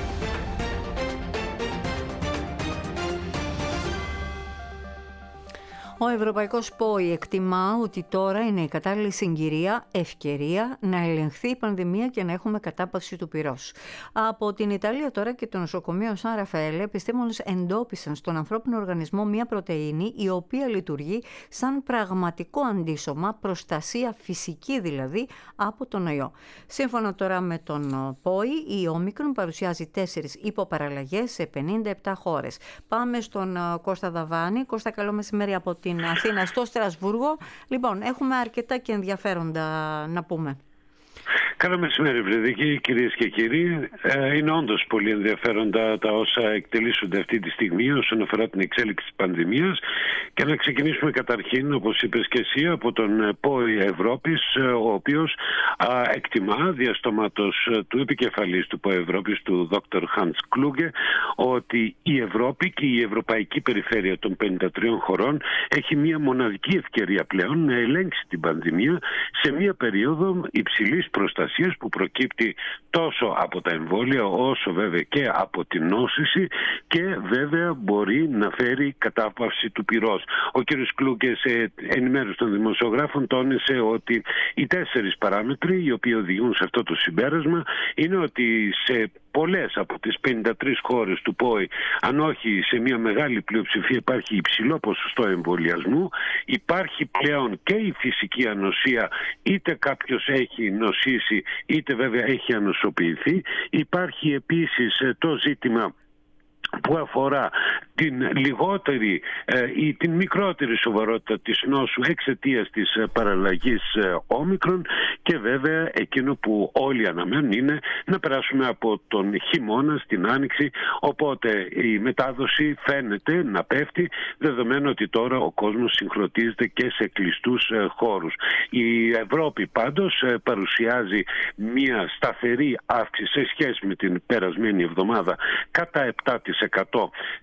Speaker 2: Ο Ευρωπαϊκός ΠΟΗ εκτιμά ότι τώρα είναι η κατάλληλη συγκυρία, ευκαιρία να ελεγχθεί η πανδημία και να έχουμε κατάπαυση του πυρός. Από την Ιταλία τώρα και το νοσοκομείο Σαν Ραφαέλε, επιστήμονες εντόπισαν στον ανθρώπινο οργανισμό μια πρωτεΐνη η οποία λειτουργεί σαν πραγματικό αντίσωμα, προστασία φυσική δηλαδή, από τον ιό. Σύμφωνα τώρα με τον ΠΟΗ, η Όμικρον παρουσιάζει τέσσερις υποπαραλλαγές σε πενήντα επτά χώρες. Πάμε στον Κώστα Δαβάνη. Κώστα, καλό μεσημέρι από την Αθήνα στο Στρασβούργο. Λοιπόν, έχουμε αρκετά και ενδιαφέροντα να πούμε.
Speaker 12: Καλό μεσημέρι, Βρεδίκη, κυρίες και κύριοι. Ε, είναι όντως πολύ ενδιαφέροντα τα όσα εκτελήσονται αυτή τη στιγμή όσον αφορά την εξέλιξη της πανδημίας. Και να ξεκινήσουμε καταρχήν, όπως είπες και εσύ, από τον ΠΟΗ Ευρώπης, ο οποίος α, εκτιμά διαστόματος του επικεφαλής του ΠΟΗ Ευρώπης, του δόκτωρ Hans Kluge, ότι η Ευρώπη και η ευρωπαϊκή περιφέρεια των πενήντα τριών χωρών έχει μια μοναδική ευκαιρία πλέον να ελέγξει την πανδημία σε μια περίοδο υψηλής προστασίας που προκύπτει τόσο από τα εμβόλια όσο βέβαια και από την νόσηση και βέβαια μπορεί να φέρει κατάπαυση του πυρός. Ο κ. Κλούγκε σε ενημέρωση των δημοσιογράφων τόνισε ότι οι τέσσερις παράμετροι οι οποίοι οδηγούν σε αυτό το συμπέρασμα είναι ότι σε πολλές από τις πενήντα τρεις χώρες του ΠΟΗ, αν όχι σε μια μεγάλη πλειοψηφία, υπάρχει υψηλό ποσοστό εμβολιασμού, υπάρχει πλέον και η φυσική ανοσία, είτε κάποιος έχει νοσήσει είτε βέβαια έχει ανοσοποιηθεί. Υπάρχει επίσης το ζήτημα που αφορά την λιγότερη ή την μικρότερη σοβαρότητα της νόσου εξαιτίας της παραλλαγής όμικρον και βέβαια εκείνο που όλοι αναμένουν είναι να περάσουμε από τον χειμώνα στην άνοιξη, οπότε η μετάδοση φαίνεται να πέφτει δεδομένου ότι τώρα ο κόσμος συγχρονίζεται και σε κλειστούς χώρους. Η Ευρώπη πάντως παρουσιάζει μια σταθερή αύξηση σε σχέση με την περασμένη εβδομάδα κατά επτά τοις εκατό στα επίπεδα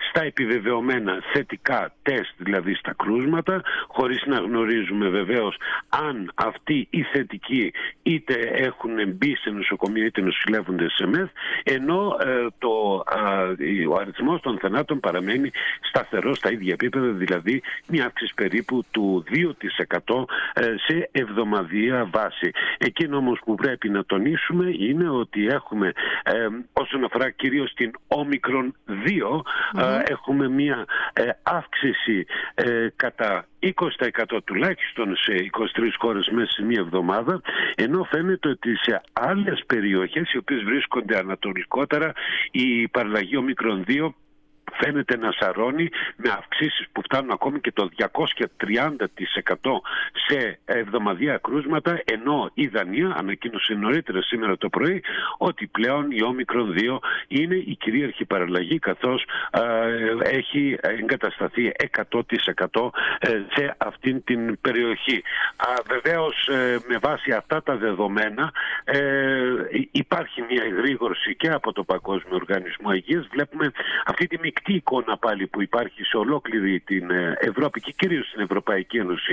Speaker 12: επιβεβαιωμένα θετικά τεστ, δηλαδή στα κρούσματα, χωρίς να γνωρίζουμε βεβαίως αν αυτοί οι θετικοί είτε έχουν μπει σε νοσοκομεία είτε νοσηλεύονται σε μεθ, ενώ ε, το, ε, ο αριθμός των θανάτων παραμένει σταθερός στα ίδια επίπεδα, δηλαδή μια αύξηση περίπου του δύο τοις εκατό σε εβδομαδιαία βάση. Εκείνο όμως που πρέπει να τονίσουμε είναι ότι έχουμε ε, όσον αφορά κυρίως την όμικρον δύο, mm-hmm. ε, έχουμε μια ε, αύξηση ε, κατά είκοσι τοις εκατό τουλάχιστον σε είκοσι τρεις χώρες μέσα σε μία εβδομάδα, ενώ φαίνεται ότι σε άλλες περιοχές οι οποίες βρίσκονται ανατολικότερα η παραλλαγή όμικρον δύο φαίνεται να σαρώνει με αυξήσεις που φτάνουν ακόμη και το διακόσια τριάντα τοις εκατό σε εβδομαδιαία κρούσματα, ενώ η Δανία ανακοίνωσε νωρίτερα σήμερα το πρωί ότι πλέον η όμικρον δύο είναι η κυρίαρχη παραλλαγή, καθώς ε, έχει εγκατασταθεί εκατό τοις εκατό σε αυτήν την περιοχή. Α, βεβαίως ε, με βάση αυτά τα δεδομένα ε, υπάρχει μια εγρήγορση και από το Παγκόσμιο Οργανισμό Υγείας. Βλέπουμε αυτή τη μεικτή εικόνα πάλι που υπάρχει σε ολόκληρη την Ευρώπη και κυρίως στην Ευρωπαϊκή Ένωση,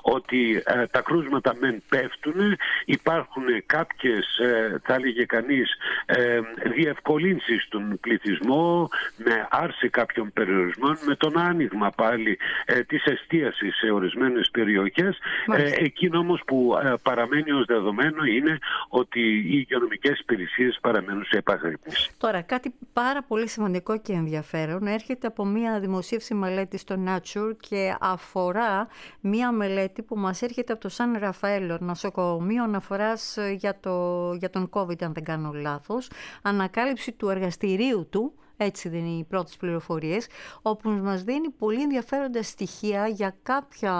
Speaker 12: ότι ε, τα κρούσματα μεν πέφτουν, υπάρχουν κάποιες ε, θα έλεγε κανείς ε, διευκολύνσεις στον πληθυσμό με άρση κάποιων περιορισμών, με τον άνοιγμα πάλι ε, της εστίασης σε ορισμένες περιοχές. Ε, εκείνο όμως που ε, παραμένει ως δεδομένο είναι ότι οι υγειονομικές υπηρεσίες παραμένουν σε επαγρύπνηση.
Speaker 2: Τώρα κάτι πάρα πολύ σημαντικό και ενδιαφέρον έρχεται από μια δημοσίευση μελέτη στο Nature και αφορά μια μελέτη που μας έρχεται από το Σαν Ραφαέλο, νοσοκομείο αναφοράς για, το, για τον COVID, αν δεν κάνω λάθος, ανακάλυψη του εργαστηρίου του, έτσι δεν είναι οι πρώτες πληροφορίες, όπου μας δίνει πολύ ενδιαφέροντα στοιχεία για κάποια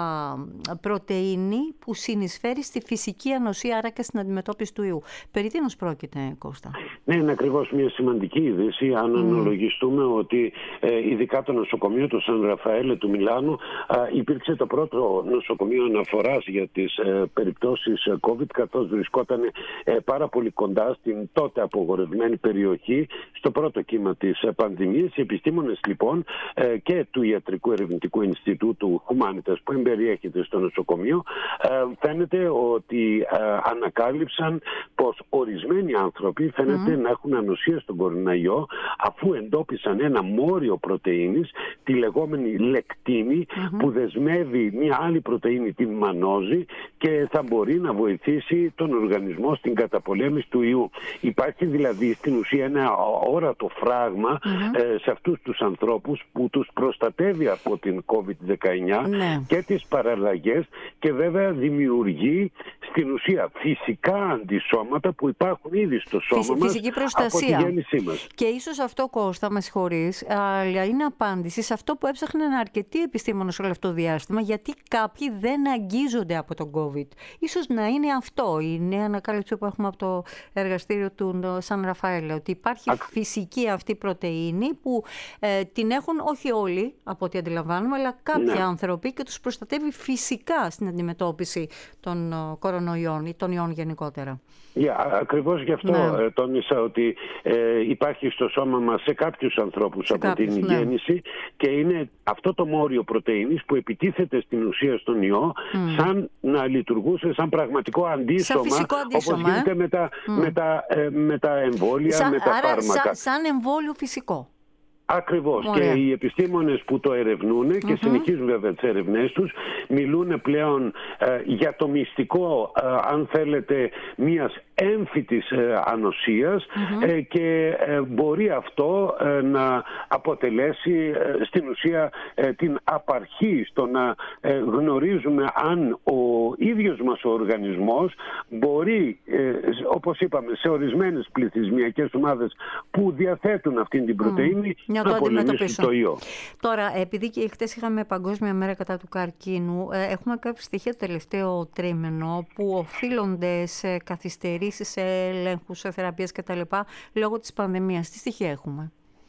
Speaker 2: πρωτεΐνη που συνεισφέρει στη φυσική ανοσία, άρα και στην αντιμετώπιση του ιού. Περί τίνος πρόκειται, Κώστα?
Speaker 12: Ναι, είναι ακριβώς μια σημαντική είδηση, αν mm. αναλογιστούμε ότι ε, ειδικά το νοσοκομείο του Σαν Ραφαέλε του Μιλάνου ε, υπήρξε το πρώτο νοσοκομείο αναφοράς για τις ε, περιπτώσεις COVID, καθώς βρισκόταν ε, πάρα πολύ κοντά στην τότε απογορευμένη περιοχή, στο πρώτο κύμα της πανδημίας. Οι επιστήμονες λοιπόν και του Ιατρικού Ερευνητικού Ινστιτούτου Humanitas που εμπεριέχεται στο νοσοκομείο φαίνεται ότι ανακάλυψαν πως ορισμένοι άνθρωποι φαίνεται mm. να έχουν ανοσία στον κοροναϊό, αφού εντόπισαν ένα μόριο πρωτεΐνης, τη λεγόμενη λεκτίνη, mm-hmm. που δεσμεύει μια άλλη πρωτεΐνη, την μανόζη, και θα μπορεί να βοηθήσει τον οργανισμό στην καταπολέμηση του ιού. Υπάρχει δηλαδή στην ουσία ένα όρατο φράγμα Mm-hmm. ε, σε αυτούς τους ανθρώπους που τους προστατεύει από την κόβιντ δεκαεννιά ναι. και τις παραλλαγές, και βέβαια δημιουργεί στην ουσία φυσικά αντισώματα που υπάρχουν ήδη στο σώμα Φυσική μας φυσική προστασία. Από τη γέννησή μας.
Speaker 2: Και ίσως αυτό, Κώστα, με συγχωρείς, αλλά είναι απάντηση σε αυτό που έψαχναν αρκετοί επιστήμονες όλο αυτό το διάστημα, γιατί κάποιοι δεν αγγίζονται από τον COVID. Ίσως να είναι αυτό η νέα ανακάλυψη που έχουμε από το εργαστήριο του Σαν Ραφαέλε, ότι υπάρχει Α... φυσική αυτή πρωτεΐνη που ε, την έχουν όχι όλοι από ό,τι αντιλαμβάνουμε, αλλά κάποιοι ναι. άνθρωποι, και τους προστατεύει φυσικά στην αντιμετώπιση των uh, κορονοϊών ή των ιών γενικότερα.
Speaker 12: Yeah, ακριβώς γι' αυτό ναι. τόνισα ότι ε, υπάρχει στο σώμα μας σε κάποιους ανθρώπους σε από κάποιους, την ναι. γέννηση, και είναι αυτό το μόριο πρωτεΐνης που επιτίθεται στην ουσία στον ιό mm. σαν να λειτουργούσε σαν πραγματικό αντίσωμα, όπως γίνεται ε? με, τα, mm. με, τα, ε, με τα εμβόλια,
Speaker 2: σαν,
Speaker 12: με τα
Speaker 2: άρα,
Speaker 12: φάρμακα.
Speaker 2: Σαν, σαν εμβόλιο φυσικό.
Speaker 12: Ακριβώς.
Speaker 2: Ωραία.
Speaker 12: Και οι επιστήμονες που το ερευνούν και mm-hmm. συνεχίζουν βέβαια τις ερευνές τους, μιλούν πλέον ε, για το μυστικό, ε, αν θέλετε, μιας έμφυτης ε, ανοσίας mm-hmm. ε, και ε, μπορεί αυτό ε, να αποτελέσει ε, στην ουσία ε, την απαρχή στο να ε, γνωρίζουμε αν ο ίδιος μας ο οργανισμός μπορεί, ε, όπως είπαμε, σε ορισμένες πληθυσμιακές ομάδες που διαθέτουν αυτήν την πρωτεΐνη mm. να πολεμήσουν το ιό.
Speaker 2: Τώρα, επειδή και χτες είχαμε Παγκόσμια Μέρα κατά του καρκίνου, έχουμε κάποια στοιχεία το τελευταίο τρίμηνο που οφείλονται σε καθυστερήσεις, σε ελέγχους, σε θεραπείες κτλ. Λόγω της πανδημίας. Τι στοιχεία έχουμε?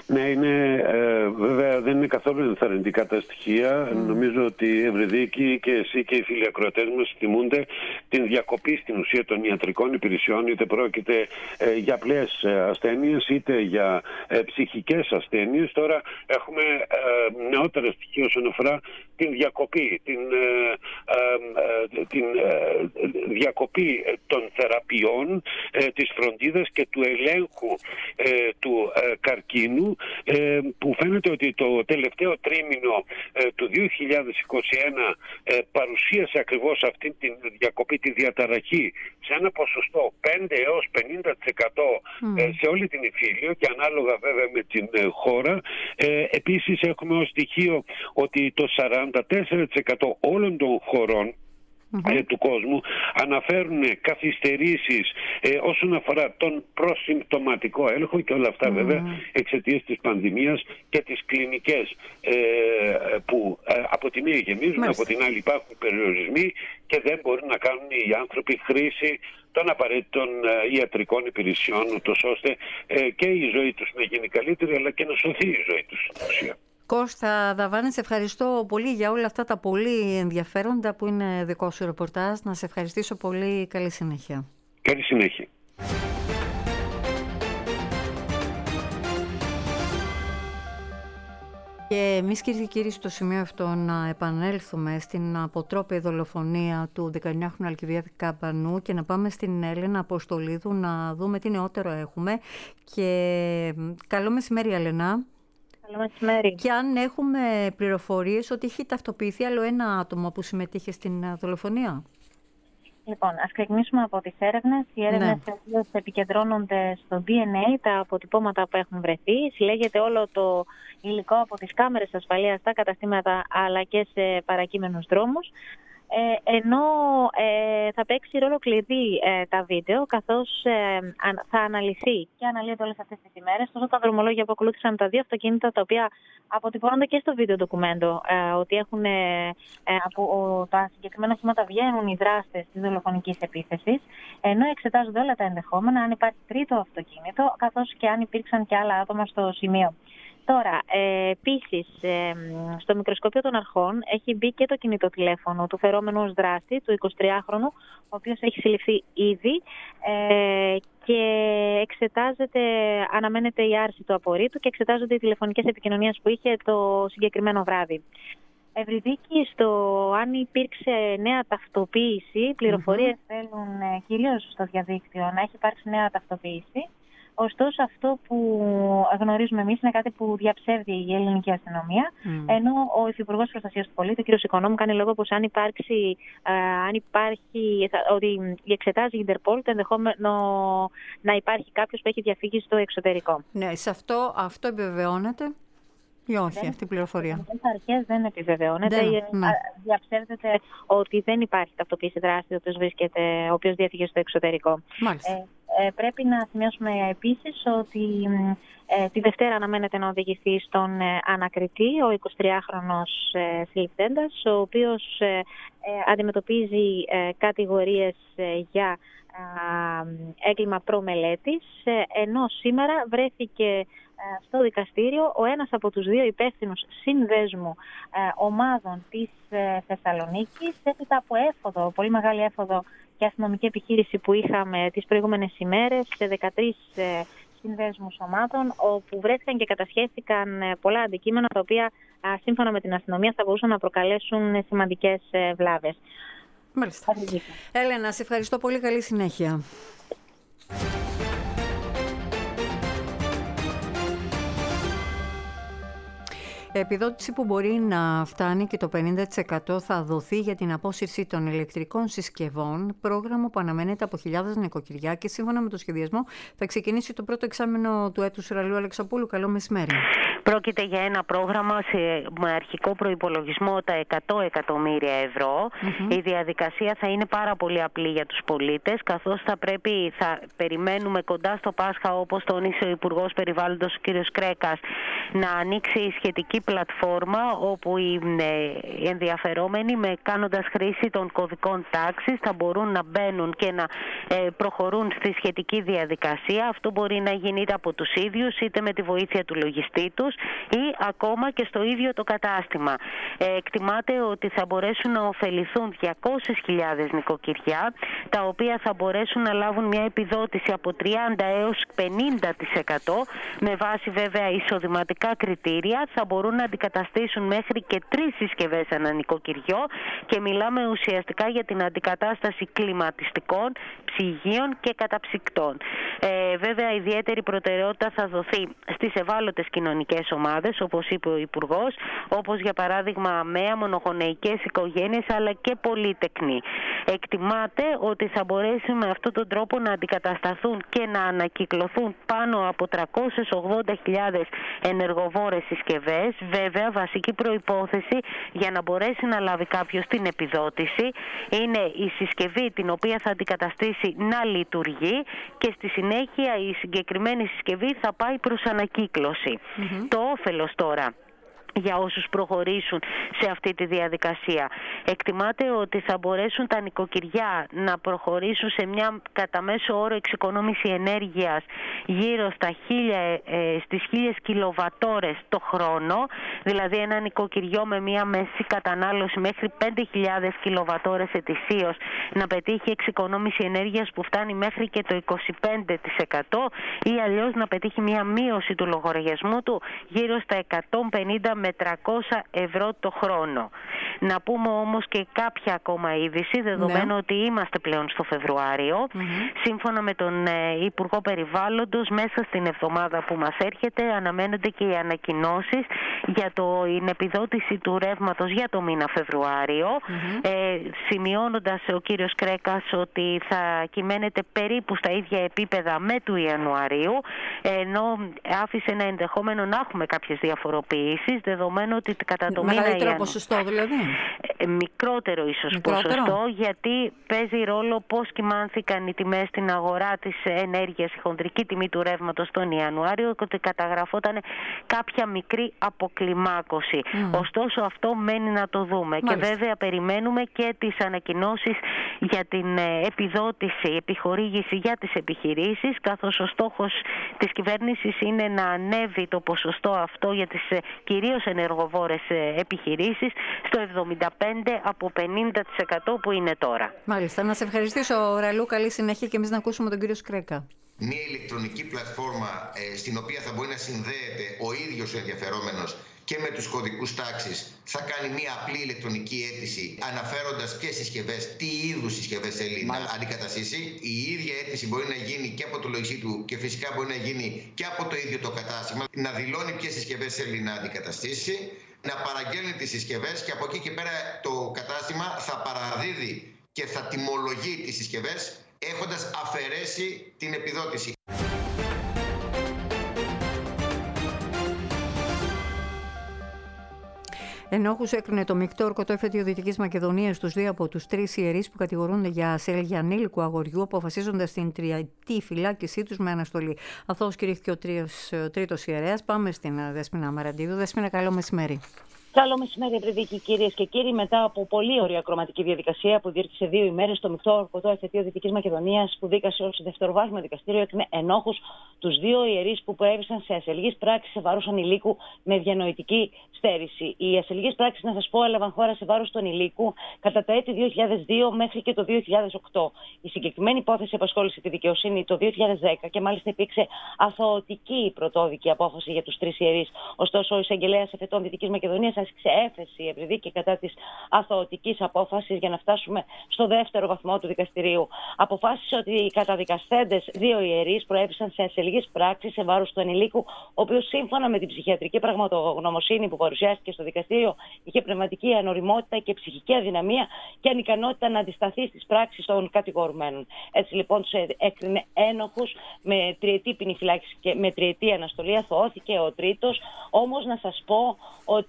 Speaker 12: Ναι, είναι, ε, βέβαια δεν είναι καθόλου ενθαρρυντικά τα στοιχεία. Mm. Νομίζω ότι η Ευρυδίκη και εσύ και οι φίλοι ακροατές μας θυμούνται την διακοπή στην ουσία των ιατρικών υπηρεσιών, είτε πρόκειται ε, για απλές ασθένειες είτε για ε, ψυχικές ασθένειες. Τώρα έχουμε ε, νεότερα στοιχεία όσον αφορά την διακοπή, την, ε, ε, ε, την ε, διακοπή των θεραπείων, ε, της φροντίδας και του ελέγχου ε, του ε, καρκίνου, ε, που φαίνεται ότι το τελευταίο τρίμηνο ε, του δύο χιλιάδες είκοσι ένα ε, παρουσίασε ακριβώς αυτή τη διακοπή, τη διαταραχή σε ένα ποσοστό πέντε έως πενήντα τοις εκατό mm. ε, σε όλη την Ιφίλιο και ανάλογα βέβαια με την ε, χώρα. Ε, επίσης έχουμε ως στοιχείο ότι το σαράντα τέσσερα τοις εκατό όλων των χωρών Mm-hmm. του κόσμου αναφέρουν καθυστερήσεις ε, όσον αφορά τον προσυμπτωματικό έλεγχο και όλα αυτά mm-hmm. βέβαια εξαιτίας της πανδημίας και τις κλινικές ε, που ε, από τη μία γεμίζουν, Μάλιστα. από την άλλη υπάρχουν περιορισμοί και δεν μπορούν να κάνουν οι άνθρωποι χρήση των απαραίτητων ε, ιατρικών υπηρεσιών, ούτως ώστε ε, και η ζωή τους να γίνει καλύτερη αλλά και να σωθεί η ζωή τους στην ουσία.
Speaker 2: Κώστα Δαβάνη, σε ευχαριστώ πολύ για όλα αυτά τα πολύ ενδιαφέροντα που είναι δικό σου ρεπορτάζ. Να σε ευχαριστήσω πολύ. Καλή συνέχεια.
Speaker 12: Καλή συνέχεια.
Speaker 2: Και εμείς, κυρίες και κύριοι, στο σημείο αυτό να επανέλθουμε στην αποτρόπαιη δολοφονία του δεκαεννιάχρονου Αλκιβιάδη Καμπανού και να πάμε στην Έλενα Αποστολίδου να δούμε τι νεότερο έχουμε. Και καλό μεσημέρι, Έλενα.
Speaker 13: Καλό μεσημέρι.
Speaker 2: Και αν έχουμε πληροφορίες ότι έχει ταυτοποιηθεί άλλο ένα άτομο που συμμετείχε στην δολοφονία.
Speaker 13: Λοιπόν, ας ξεκινήσουμε από τις έρευνες. Οι έρευνες ναι. επικεντρώνονται στο ντι εν έι, τα αποτυπώματα που έχουν βρεθεί. Συλλέγεται όλο το υλικό από τις κάμερες ασφαλείας στα καταστήματα αλλά και σε παρακείμενους δρόμους. Ε, ενώ ε, θα παίξει ρόλο κλειδί ε, τα βίντεο, καθώς ε, θα αναλυθεί και αναλύεται όλες αυτές τις ημέρες τόσο τα δρομολόγια που ακολούθησαν τα δύο αυτοκίνητα, τα οποία αποτυπώνονται και στο βίντεο ντοκουμέντο, ε, ότι έχουν, ε, από ο, τα συγκεκριμένα οχήματα βγαίνουν οι δράστες της δολοφονικής επίθεσης, ενώ εξετάζονται όλα τα ενδεχόμενα, αν υπάρχει τρίτο αυτοκίνητο, καθώς και αν υπήρξαν και άλλα άτομα στο σημείο. Τώρα, ε, επίσης, ε, στο μικροσκόπιο των αρχών έχει μπει και το κινητοτηλέφωνο του φερόμενου ως δράστη, του εικοσιτριάχρονου, ο οποίος έχει συλληφθεί ήδη ε, και εξετάζεται, αναμένεται η άρση του απορρίτου και εξετάζονται οι τηλεφωνικές επικοινωνίες που είχε το συγκεκριμένο βράδυ. Ευρυδίκη, στο αν υπήρξε νέα ταυτοποίηση, πληροφορίες mm-hmm. θέλουν ε, κυρίως στο διαδίκτυο να έχει υπάρξει νέα ταυτοποίηση. Ωστόσο, αυτό που γνωρίζουμε εμείς είναι κάτι που διαψεύδει η ελληνική αστυνομία, mm. ενώ ο Υφυπουργός Προστασίας του Πολίτη, ο κ. Οικονόμου, κάνει λόγο πως αν, υπάρξει, ε, αν υπάρχει, ότι εξετάζει η Ιντερπόλ το ενδεχόμενο να υπάρχει κάποιος που έχει διαφύγει στο εξωτερικό.
Speaker 2: Ναι, σε αυτό, αυτό επιβεβαιώνεται ή όχι δεν, αυτή η πληροφορία?
Speaker 13: Σε αρχές δεν επιβεβαιώνεται. Δεν, ναι. Διαψεύδεται ότι δεν υπάρχει ταυτοποίηση δράστη, ο οποίος βρίσκεται, ο οποίος διέφυγε στο εξωτερικό.
Speaker 2: Μάλιστα. Ε,
Speaker 13: Ε, πρέπει να σημειώσουμε επίσης ότι ε, τη Δευτέρα αναμένεται να οδηγηθεί στον ε, ανακριτή ο εικοσιτριάχρονος ε, συλληφθέντας, ο οποίος ε, ε, αντιμετωπίζει ε, κατηγορίες ε, για ε, έγκλημα προμελέτης, ε, ενώ σήμερα βρέθηκε ε, στο δικαστήριο ο ένας από τους δύο υπεύθυνους συνδέσμου ε, ομάδων της ε, Θεσσαλονίκης, έπειτα από έφοδο, πολύ μεγάλη έφοδο και αστυνομική επιχείρηση που είχαμε τις προηγούμενες ημέρες σε δεκατρείς ε, συνδέσμους ομάδων, όπου βρέθηκαν και κατασχέθηκαν ε, πολλά αντικείμενα τα οποία α, σύμφωνα με την αστυνομία θα μπορούσαν να προκαλέσουν ε, σημαντικές ε, βλάβες.
Speaker 2: Μάλιστα. Έλενα, σε ευχαριστώ πολύ. Καλή συνέχεια. Επιδότηση που μπορεί να φτάνει και το πενήντα τοις εκατό θα δοθεί για την απόσυρση των ηλεκτρικών συσκευών, πρόγραμμα που αναμένεται από χιλιάδες νοικοκυριά και σύμφωνα με το σχεδιασμό θα ξεκινήσει το πρώτο εξάμηνο του έτους. Ραλού Αλεξοπούλου, καλό μεσημέρι.
Speaker 14: Πρόκειται για ένα πρόγραμμα σε, με αρχικό προϋπολογισμό τα εκατό εκατομμύρια ευρώ. Mm-hmm. Η διαδικασία θα είναι πάρα πολύ απλή για τους πολίτες, καθώς θα πρέπει, θα περιμένουμε κοντά στο Πάσχα, όπως τόνισε ο Υπουργός Περιβάλλοντος ο κ. Κρέκας, να ανοίξει η σχετική πλατφόρμα όπου οι ενδιαφερόμενοι, με κάνοντας χρήση των κωδικών τάξης, θα μπορούν να μπαίνουν και να προχωρούν στη σχετική διαδικασία. Αυτό μπορεί να γίνει είτε από τους ίδιους, είτε με τη βοήθεια του λογιστή τους, ή ακόμα και στο ίδιο το κατάστημα. Εκτιμάται ότι θα μπορέσουν να ωφεληθούν διακόσιες χιλιάδες νοικοκυριά, τα οποία θα μπορέσουν να λάβουν μια επιδότηση από τριάντα έως πενήντα τοις εκατό, με βάση βέβαια εισοδηματικά κριτήρια. Θα μπορούν να αντικαταστήσουν μέχρι και τρεις συσκευές ανά νοικοκυριό και μιλάμε ουσιαστικά για την αντικατάσταση κλιματιστικών, ψυγείων και καταψυκτών. Ε, βέβαια, ιδιαίτερη προτεραιότητα θα δοθεί στις ευάλωτες κοινωνικές ομάδες, όπως είπε ο Υπουργός, όπως για παράδειγμα αμαία, μονογονεϊκές οικογένειες, αλλά και πολύτεκνοι. Εκτιμάται ότι θα μπορέσουν με αυτόν τον τρόπο να αντικατασταθούν και να ανακυκλωθούν πάνω από τριακόσιες ογδόντα χιλιάδες ενεργοβόρες συσκευές. Βέβαια, βασική προϋπόθεση για να μπορέσει να λάβει κάποιος την επιδότηση είναι η συσκευή την οποία θα αντικαταστήσει να λειτουργεί και στη συνέχεια η συγκεκριμένη συσκευή θα πάει προς ανακύκλωση. Mm-hmm. Το όφελος τώρα για όσους προχωρήσουν σε αυτή τη διαδικασία. Εκτιμάται ότι θα μπορέσουν τα νοικοκυριά να προχωρήσουν σε μια κατά μέσο όρο εξοικονόμηση ενέργειας γύρω στα χίλια, ε, στις χίλιες κιλοβατόρες το χρόνο, δηλαδή ένα νοικοκυριό με μια μέση κατανάλωση μέχρι πέντε χιλιάδες κιλοβατόρες ετησίως να πετύχει εξοικονόμηση ενέργειας που φτάνει μέχρι και το είκοσι πέντε τοις εκατό, ή αλλιώς να πετύχει μια μείωση του λογαριασμού του γύρω στα εκατόν πενήντα με τριακόσια ευρώ το χρόνο. Να πούμε όμως και κάποια ακόμα είδηση, δεδομένου ναι. ότι είμαστε πλέον στο Φεβρουάριο. Mm-hmm. Σύμφωνα με τον ε, Υπουργό Περιβάλλοντος, μέσα στην εβδομάδα που μας έρχεται αναμένονται και οι ανακοινώσεις για το, την επιδότηση του ρεύματος για το μήνα Φεβρουάριο, mm-hmm. ε, σημειώνοντας ο κύριος Κρέκας ότι θα κυμαίνεται περίπου στα ίδια επίπεδα με του Ιανουαρίου, ενώ άφησε ένα ενδεχόμενο να έχουμε κάποιες διαφοροποιήσεις, δεδομένου ότι κατά το μήνα...
Speaker 2: Μεγαλύτερο ποσοστό δηλαδή.
Speaker 14: Μικρότερο ίσως
Speaker 2: Μικρότερο.
Speaker 14: ποσοστό, γιατί παίζει ρόλο πώς κυμάνθηκαν οι τιμές στην αγορά της ενέργειας, η χονδρική τιμή του ρεύματος τον Ιανουάριο, και ότι καταγραφόταν κάποια μικρή αποκλιμάκωση. Mm. Ωστόσο αυτό μένει να το δούμε. Μάλιστα. Και βέβαια περιμένουμε και τις ανακοινώσεις για την επιδότηση, επιχορήγηση για τις επιχειρήσεις, καθώς ο στόχος της κυβέρνησης είναι να ανέβει το ποσοστό αυτό για τις κυρίως ενεργοβόρες επιχειρήσεις στο εβδομήντα πέντε από πενήντα τοις εκατό που είναι τώρα.
Speaker 2: Μάλιστα. Να σε ευχαριστήσω, Ραλού. Καλή συνέχεια και εμείς να ακούσουμε τον κύριο Σκρέκα.
Speaker 15: Μια ηλεκτρονική πλατφόρμα ε, στην οποία θα μπορεί να συνδέεται ο ίδιος ο ενδιαφερόμενος και με τους κωδικούς τάξης, θα κάνει μια απλή ηλεκτρονική αίτηση αναφέροντας ποιες συσκευές, τι είδους συσκευές θέλει Μα... να αντικαταστήσει. Η ίδια αίτηση μπορεί να γίνει και από το λογιστή του και φυσικά μπορεί να γίνει και από το ίδιο το κατάστημα, να δηλώνει ποιες συσκευές θέλει να αντικαταστήσει, να παραγγέλνει τις συσκευές και από εκεί και πέρα το κατάστημα θα παραδίδει και θα τιμολογεί τις συσκευές έχοντας αφαιρέσει την επιδότηση.
Speaker 2: Ενόχους έκρινε το μεικτό ορκωτό εφετείο Δυτικής Μακεδονίας τους δύο από τους τρεις ιερείς που κατηγορούνται για ασέλγεια ανήλικου αγοριού, αποφασίζοντας την τριετή φυλάκισή τους με αναστολή. Αθώος κηρύχθηκε ο τρίτος ιερέας. Πάμε στην Δέσποινα Μαραντίδου. Δέσποινα, καλό μεσημέρι.
Speaker 16: Καλό μεσημέρι, Ευρυδίκη, κυρίες και κύριοι. Μετά από πολύ ωραία ακροματική διαδικασία που διήρκησε δύο ημέρες, το μεικτό ορκωτό εφετείο Δυτικής Μακεδονίας, που δίκασε ως δευτεροβάθμιο δικαστήριο, έκρινε ενόχους τους δύο ιερείς που προέβησαν σε ασελγείς πράξεις σε βάρος ανηλίκου με διανοητική στέρηση. Οι ασελγείς πράξεις, να σας πω, έλαβαν χώρα σε βάρος του ανηλίκου κατά τα έτη δύο χιλιάδες δύο μέχρι και το δύο χιλιάδες οκτώ. Η συγκεκριμένη υπόθεση απασχόλησε τη δικαιοσύνη το δύο χιλιάδες δέκα και μάλιστα υπήρξε αθωωτική πρωτόδικη απόφαση για τους τρεις ιερείς. Ωστόσο, ο εισαγγελέας εφετών Δυτικής Μακεδονίας άσκησε έφεση, Ευρυδίκη, κατά της αθωωτικής απόφασης για να φτάσουμε στο δεύτερο βαθμό του δικαστηρίου. Αποφάσισε ότι οι καταδικασθέντες δύο ιερείς προέβησαν σε ασελγείς πράξεις σε βάρος του ανηλίκου, ο οποίος σύμφωνα με την ψυχιατρική πραγματογνωμοσύνη που παρουσιάστηκε στο δικαστήριο είχε πνευματική ανοριμότητα και ψυχική αδυναμία και ανικανότητα να αντισταθεί στις πράξεις των κατηγορουμένων. Έτσι λοιπόν τους έκρινε ένοχους με τριετή ποινή φυλάκιση και με τριετή αναστολή. Αθωώθηκε ο τρίτος. Όμως να σας πω ότι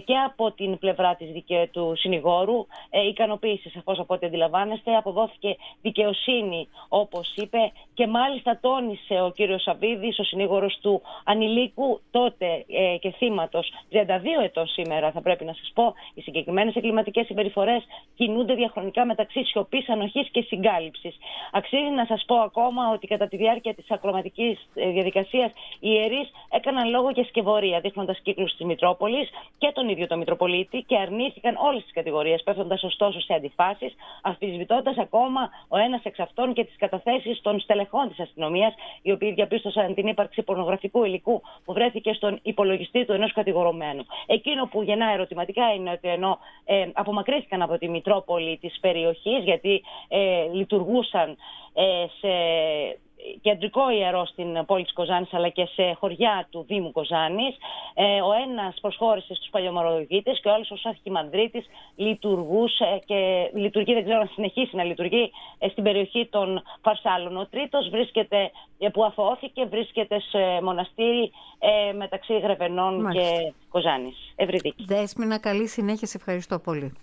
Speaker 16: και από την πλευρά της δικαι... του συνηγόρου. Ε, ικανοποίηση, σαφώς από ό,τι αντιλαμβάνεστε, αποδόθηκε δικαιοσύνη, όπως είπε, και μάλιστα τόνισε ο κύριος Σαββίδης, ο συνήγορος του ανηλίκου τότε ε, και θύματος τριάντα δύο ετών σήμερα, θα πρέπει να σας πω. Οι συγκεκριμένες εγκληματικές συμπεριφορές κινούνται διαχρονικά μεταξύ σιωπής, ανοχής και συγκάλυψης. Αξίζει να σας πω ακόμα ότι κατά τη διάρκεια της ακροματικής διαδικασίας οι ιερείς έκαναν λόγο για σκευωρία, δείχνοντας κύκλους της Μητρόπολης και τον ίδιο τον Μητροπολίτη, και αρνήθηκαν όλες τις κατηγορίες, πέφτοντας ωστόσο σε αντιφάσεις, αμφισβητώντας ακόμα ο ένας εξ αυτών και τις καταθέσεις των στελεχών της αστυνομίας, οι οποίοι διαπίστωσαν την ύπαρξη πορνογραφικού υλικού που βρέθηκε στον υπολογιστή του ενός κατηγορουμένου. Εκείνο που γεννά ερωτηματικά είναι ότι ενώ ε, απομακρύθηκαν από τη Μητρόπολη της περιοχής, γιατί ε, λειτουργούσαν ε, σε κεντρικό ιερό στην πόλη της Κοζάνης, αλλά και σε χωριά του Δήμου Κοζάνης. Ε, ο ένας προσχώρησε στους παλιωμαροδίτες και ο άλλος ως αρχιμανδρίτης λειτουργούσε και λειτουργεί, δεν ξέρω αν συνεχίσει να λειτουργεί, ε, στην περιοχή των Φαρσάλων. Ο τρίτος βρίσκεται, ε, που αθωώθηκε, βρίσκεται σε μοναστήρι ε, μεταξύ Γρεβενών Μάλιστα. και Κοζάνης. Ευρυδίκη.
Speaker 2: Δέσποινα, καλή συνέχεια, σε ευχαριστώ πολύ.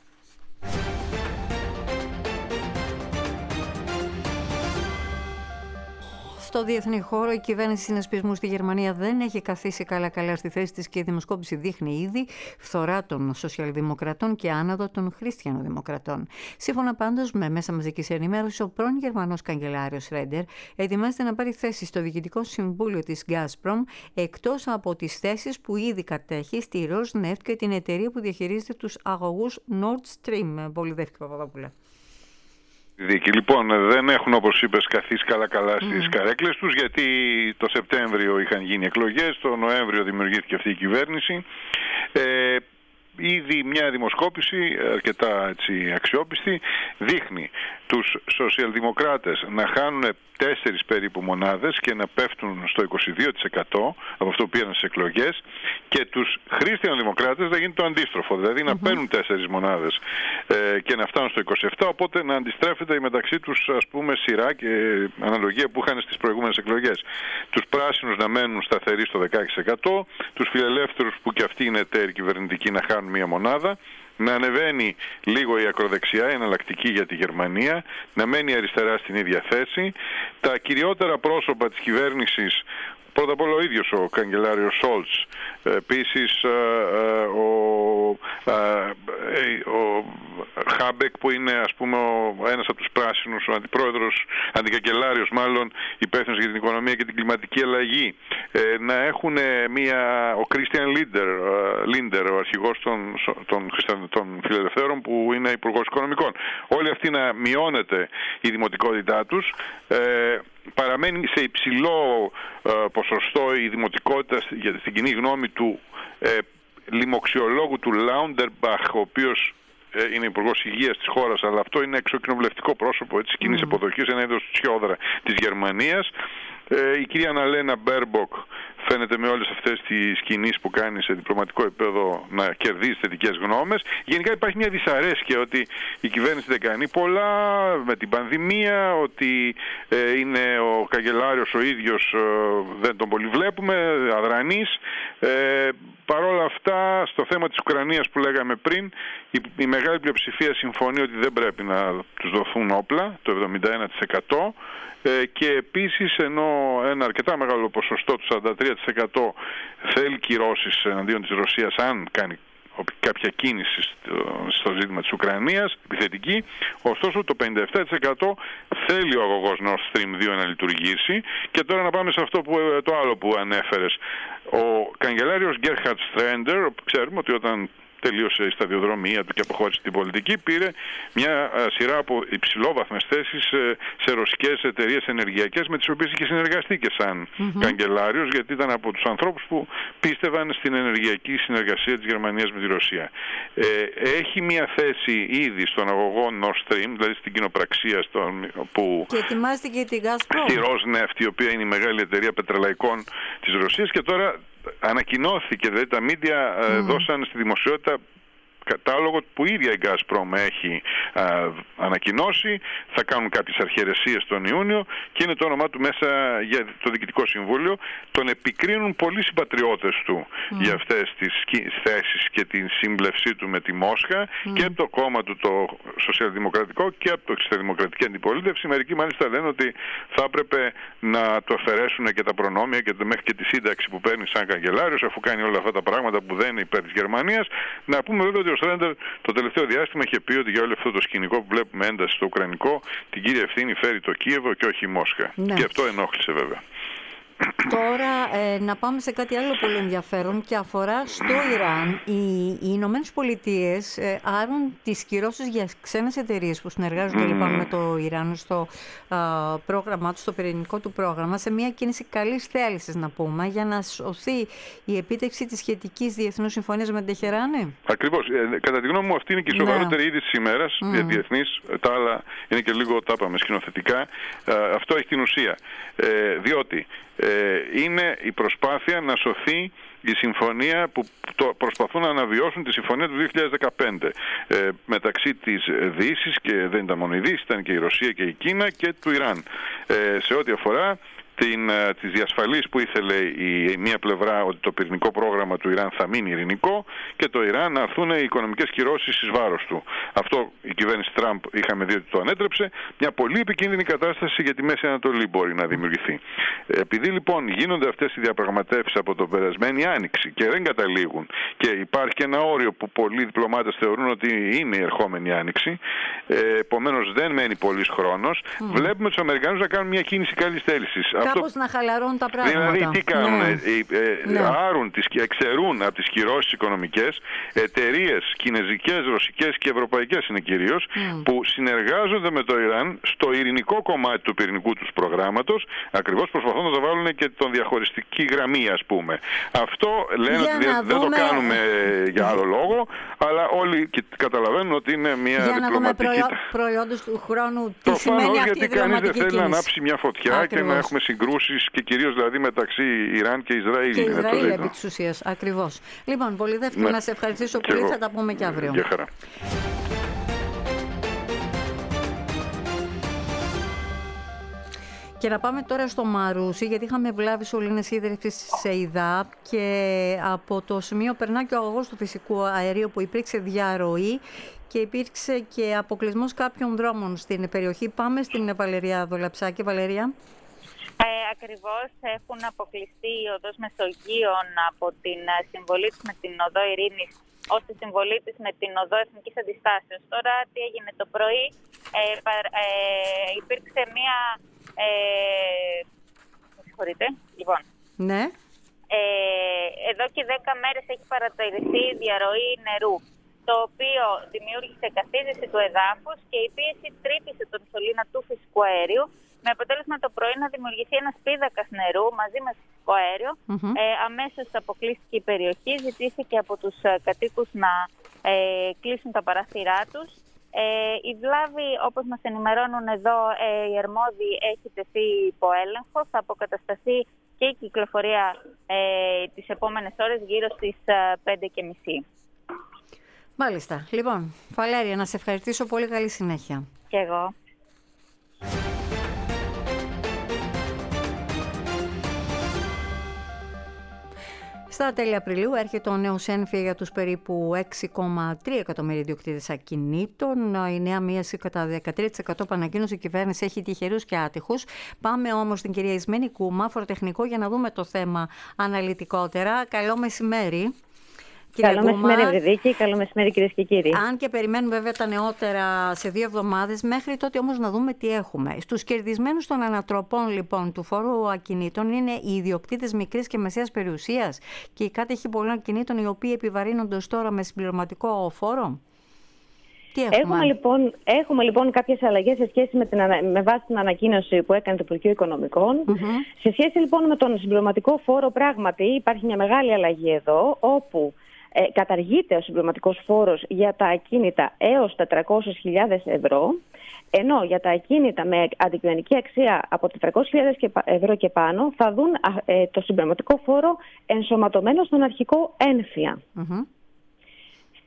Speaker 2: Στο διεθνή χώρο, η κυβέρνηση συνασπισμού στη Γερμανία δεν έχει καθίσει καλά-καλά στη θέση της και η δημοσκόπηση δείχνει ήδη φθορά των σοσιαλδημοκρατών και άνοδο των χριστιανοδημοκρατών. Σύμφωνα πάντως με μέσα μαζικής ενημέρωσης, ο πρώην Γερμανός καγκελάριος Ρέντερ ετοιμάζεται να πάρει θέση στο διοικητικό συμβούλιο της Gazprom, εκτός από τις θέσεις που ήδη κατέχει στη Rosneft και την εταιρεία που διαχειρίζεται τους αγωγούς Nord Stream. Πολύ δεύτερη Παπαδόπουλα.
Speaker 5: Δίκη. Λοιπόν, δεν έχουν, όπως είπες, καθίσει καλά-καλά στις mm. καρέκλες τους, γιατί το Σεπτέμβριο είχαν γίνει εκλογές, το Νοέμβριο δημιουργήθηκε αυτή η κυβέρνηση. Ε, Ήδη μια δημοσκόπηση, αρκετά έτσι, αξιόπιστη, δείχνει τους σοσιαλδημοκράτες να χάνουν τέσσερις περίπου μονάδες και να πέφτουν στο είκοσι δύο τοις εκατό από αυτό που πήραν στις εκλογές, και τους χριστιανοδημοκράτες να γίνει το αντίστροφο, δηλαδή να mm-hmm. παίρνουν τέσσερις μονάδες ε, και να φτάνουν στο είκοσι επτά, οπότε να αντιστρέφεται η μεταξύ τους, ας πούμε, σειρά και αναλογία που είχαν στις προηγούμενες εκλογές. Τους πράσινους να μένουν σταθεροί στο δεκαέξι τοις εκατό, τους φιλελεύθερους που και αυτοί είναι εταίροι κυβερνητικοί να χάνουν μία μονάδα, να ανεβαίνει λίγο η ακροδεξιά, η εναλλακτική για τη Γερμανία, να μένει αριστερά στην ίδια θέση. Τα κυριότερα πρόσωπα της κυβέρνησης, πρώτα απ' όλα ο ίδιος ο καγκελάριος Σόλτς, επίσης ο, ο Χάμπεκ που είναι, ας πούμε, ο, ένας από τους πράσινους, ο αντιπρόεδρος, αντικαγκελάριος μάλλον, υπεύθυνος για την οικονομία και την κλιματική αλλαγή, να έχουν μια, ο Κρίστιαν Λίντερ, Λίντερ ο αρχηγός των, των, των φιλελευθέρων που είναι υπουργός οικονομικών, όλοι αυτοί να μειώνεται η δημοτικότητά τους. Ε, παραμένει σε υψηλό ε, ποσοστό η δημοτικότητα για την κοινή γνώμη του ε, λοιμοξιολόγου του Λάουντερμπαχ, ο οποίος ε, είναι υπουργός υγείας της χώρας, αλλά αυτό είναι εξοκοινοβουλευτικό πρόσωπο έτσι, κοινής mm. αποδοχής, ένα είδος τσιόδρα της Γερμανίας. Ε, η κυρία Αναλένα Μπέρμποκ φαίνεται με όλες αυτές τις κινήσεις που κάνει σε διπλωματικό επίπεδο να κερδίζει θετικές γνώμες. Γενικά υπάρχει μια δυσαρέσκεια ότι η κυβέρνηση δεν κάνει πολλά με την πανδημία, ότι ε, είναι ο καγκελάριος ο ίδιος, ε, δεν τον πολύ βλέπουμε, αδρανής. Ε, Παρ' όλα αυτά, στο θέμα της Ουκρανίας που λέγαμε πριν, η, η μεγάλη πλειοψηφία συμφωνεί ότι δεν πρέπει να τους δοθούν όπλα, το εβδομήντα ένα τοις εκατό, ε, και επίσης ενώ ένα αρκετά μεγάλο ποσοστό, του σαράντα τρία τοις εκατό, θέλει κυρώσεις εναντίον της Ρωσίας αν κάνει κάποια κίνηση στο, στο ζήτημα της Ουκρανίας, επιθετική. Ωστόσο το πενήντα επτά τοις εκατό θέλει ο αγωγός Nord Stream δύο να λειτουργήσει. Και τώρα να πάμε σε αυτό που, το άλλο που ανέφερες. Ο καγκελάριος Γκέρχαρτ Στρέντερ, ξέρουμε ότι όταν τελείωσε η σταδιοδρομία του και αποχώρησε την πολιτική, πήρε μια σειρά από υψηλόβαθμες θέσεις σε ρωσικές εταιρείες ενεργειακές με τις οποίες είχε συνεργαστεί και σαν mm-hmm. καγκελάριος, γιατί ήταν από τους ανθρώπους που πίστευαν στην ενεργειακή συνεργασία της Γερμανίας με τη Ρωσία. Ε, έχει μια θέση ήδη στον αγωγό Nord Stream, δηλαδή στην κοινοπραξία στον, που
Speaker 2: και ετοιμάζεται και τη Gazprom,
Speaker 5: στη Rosneft, η οποία είναι η μεγάλη εταιρεία πετρελαϊκών της Ρωσίας, και τώρα ανακοινώθηκε, δηλαδή τα μίντια mm. δώσαν στη δημοσιότητα κατάλογο που η ίδια η Gazprom έχει α, ανακοινώσει. Θα κάνουν κάποιες αρχαιρεσίες τον Ιούνιο και είναι το όνομά του μέσα για το Διοικητικό Συμβούλιο. Τον επικρίνουν πολλοί συμπατριώτες του mm. για αυτές τις θέσεις και την σύμπλευσή του με τη Μόσχα mm. και από το κόμμα του το Σοσιαλδημοκρατικό και από το Χριστιανοδημοκρατική Αντιπολίτευση. Μερικοί μάλιστα λένε ότι θα έπρεπε να το αφαιρέσουν και τα προνόμια και το, μέχρι και τη σύνταξη που παίρνει σαν καγκελάριος, αφού κάνει όλα αυτά τα πράγματα που δεν είναι υπέρ της Γερμανίας. Να πούμε βέβαια ότι ο Στρέντερ το τελευταίο διάστημα είχε πει ότι για όλο αυτό το σκηνικό που βλέπουμε ένταση στο Ουκρανικό, την κύρια ευθύνη φέρει το Κίεβο και όχι η Μόσχα. Ναι. Και αυτό ενόχλησε βέβαια.
Speaker 2: Τώρα ε, να πάμε σε κάτι άλλο πολύ ενδιαφέρον και αφορά στο Ιράν. Οι, οι Ηνωμένες Πολιτείες ε, άρουν τις κυρώσεις για ξένες εταιρείες που συνεργάζονται mm. λοιπόν με το Ιράν στο α, πρόγραμμά του, στο πυρηνικό του πρόγραμμα, σε μια κίνηση καλής θέλησης να πούμε, για να σωθεί η επίτευξη της σχετικής διεθνούς συμφωνίας με την Τεχεράνη.
Speaker 5: Ακριβώς. Ε, κατά τη γνώμη μου αυτή είναι και η σοβαρότερη ναι. είδηση της ημέρας, mm. διεθνής. Τα άλλα είναι και λίγο, τα είπαμε, σκηνοθετικά. Ε, αυτό έχει την ουσία. Ε, διότι είναι η προσπάθεια να σωθεί η συμφωνία που το προσπαθούν να αναβιώσουν, τη συμφωνία του δύο χιλιάδες δεκαπέντε ε, μεταξύ της Δύσης, και δεν ήταν μόνο η Δύση, ήταν και η Ρωσία και η Κίνα, και του Ιράν, ε, σε ό,τι αφορά την, τις διασφαλίσεις που ήθελε η, η μία πλευρά, ότι το πυρηνικό πρόγραμμα του Ιράν θα μείνει ειρηνικό, και το Ιράν να έρθουν οι οικονομικές κυρώσεις εις βάρος του. Αυτό η κυβέρνηση Τραμπ είχαμε δει ότι το ανέτρεψε. Μια πολύ επικίνδυνη κατάσταση για τη Μέση Ανατολή μπορεί να δημιουργηθεί. Επειδή λοιπόν γίνονται αυτές οι διαπραγματεύσεις από το περασμένη Άνοιξη και δεν καταλήγουν, και υπάρχει και ένα όριο που πολλοί διπλωμάτες θεωρούν ότι είναι η ερχόμενη Άνοιξη, ε, επομένως δεν μένει πολύς χρόνος, mm. βλέπουμε τους Αμερικανούς να κάνουν μια κίνηση καλής θέλησης.
Speaker 2: Κάπως να χαλαρώνουν τα πράγματα.
Speaker 5: Δηλαδή τι κάνουν, ναι. ε, ε, ναι. άρουν, τις, εξαιρούν από τις κυρώσεις οικονομικές εταιρείες κινεζικές, ρωσικές και ευρωπαϊκές είναι κυρίως, mm. που συνεργάζονται με το Ιράν στο ειρηνικό κομμάτι του πυρηνικού τους προγράμματος, ακριβώς προσπαθούν να το βάλουν και τον διαχωριστική γραμμή, ας πούμε. Αυτό λένε ότι δεν δούμε... το κάνουμε για άλλο λόγο, αλλά όλοι καταλαβαίνουν ότι είναι μια
Speaker 2: για
Speaker 5: διπλωματική...
Speaker 2: Για να δούμε προϊόντος του χρόνου, τι σημαίνει αυτή η διπλωματική κίνηση.
Speaker 5: Γιατί κανείς δεν θέλει να ανάψει μια φωτιά. Ακριβώς. Και να έχουμε συγκρούσεις, και κυρίως δηλαδή μεταξύ Ιράν και Ισραήλ.
Speaker 2: Και Ισραήλ επί της ουσίας, ακριβώς. Λοιπόν, πολύ δεύτερο, ναι. να σε ευχαριστήσω και πολύ, εγώ. Θα τα πούμε και αύριο.
Speaker 5: Γεια χαρά.
Speaker 2: Και να πάμε τώρα στο Μαρούσι, γιατί είχαμε βλάβη σωλήνες ίδρυυσης σε ΕΙΔΑΠ και από το σημείο περνά και ο αγωγός του φυσικού αερίου που υπήρξε διαρροή και υπήρξε και αποκλεισμός κάποιων δρόμων στην περιοχή. Πάμε στην Βαλερία Δολαψάκη. Βαλερία.
Speaker 13: Ε, ακριβώς, έχουν αποκλειστεί η οδός Μεσογείων από την συμβολή της με την οδό Ειρήνης ως τη συμβολή της με την οδό Εθνικής Αντιστάσεως. Τώρα τι έγινε το πρωί, ε, ε, υπήρξε μία... Ε, με συγχωρείτε, λοιπόν.
Speaker 2: Ναι.
Speaker 13: Ε, εδώ και δέκα μέρες έχει παρατηρηθεί διαρροή νερού, το οποίο δημιούργησε καθίζηση του εδάφους και η πίεση τρύπησε τον σωλήνα του φυσικού αερίου, με αποτέλεσμα το πρωί να δημιουργηθεί ένας πίδακας νερού μαζί με φυσικό αέριο. Mm-hmm. Ε, αμέσως αποκλείστηκε η περιοχή, ζητήθηκε από τους κατοίκους να ε, κλείσουν τα παράθυρά τους. Ε, η βλάβη, όπως μας ενημερώνουν εδώ ε, οι αρμόδιοι, έχει τεθεί υπό έλεγχο. Θα αποκατασταθεί και η κυκλοφορία ε, τις επόμενες ώρες γύρω στις ε, πέντε και μισή.
Speaker 2: Μάλιστα. Λοιπόν, Βαλέρια, να σε ευχαριστήσω πολύ. Καλή συνέχεια.
Speaker 13: Και εγώ.
Speaker 2: Στα τέλη Απριλίου έρχεται ο νέος ένφια για τους περίπου έξι κόμμα τρία εκατομμύρια ιδιοκτήτες ακινήτων. Η νέα μείωση κατά δεκατρία τοις εκατό που ανακοίνωσε η κυβέρνηση έχει τυχερούς και άτυχους. Πάμε όμως στην κυρία Ισμήνη Κούμα, φοροτεχνικό, για να δούμε το θέμα αναλυτικότερα. Καλό μεσημέρι.
Speaker 17: Καλό μεσημέρι, Ευρυδίκη. Καλό μεσημέρι, κυρίες και κύριοι.
Speaker 2: Αν και περιμένουμε βέβαια τα νεότερα σε δύο εβδομάδες, μέχρι τότε όμως να δούμε τι έχουμε. Στους κερδισμένους των ανατροπών λοιπόν του φόρου ακινήτων είναι οι ιδιοκτήτες μικρής και μεσαίας περιουσίας και οι κάτοχοι πολλών ακινήτων, οι οποίοι επιβαρύνονται ως τώρα με συμπληρωματικό φόρο. Τι έχουμε?
Speaker 17: Έχουμε λοιπόν, έχουμε λοιπόν κάποιες αλλαγές σε σχέση με, την, με βάση την ανακοίνωση που έκανε το Υπουργείο Οικονομικών. Mm-hmm. Σε σχέση λοιπόν με τον συμπληρωματικό φόρο, πράγματι υπάρχει μια μεγάλη αλλαγή εδώ, όπου Ε, καταργείται ο συμπληρωματικός φόρος για τα ακίνητα έως τετρακόσιες χιλιάδες ευρώ, ενώ για τα ακίνητα με αντικειμενική αξία από τετρακόσιες χιλιάδες ευρώ και πάνω θα δουν ε, το συμπληρωματικό φόρο ενσωματωμένο στον αρχικό ένφια. Mm-hmm.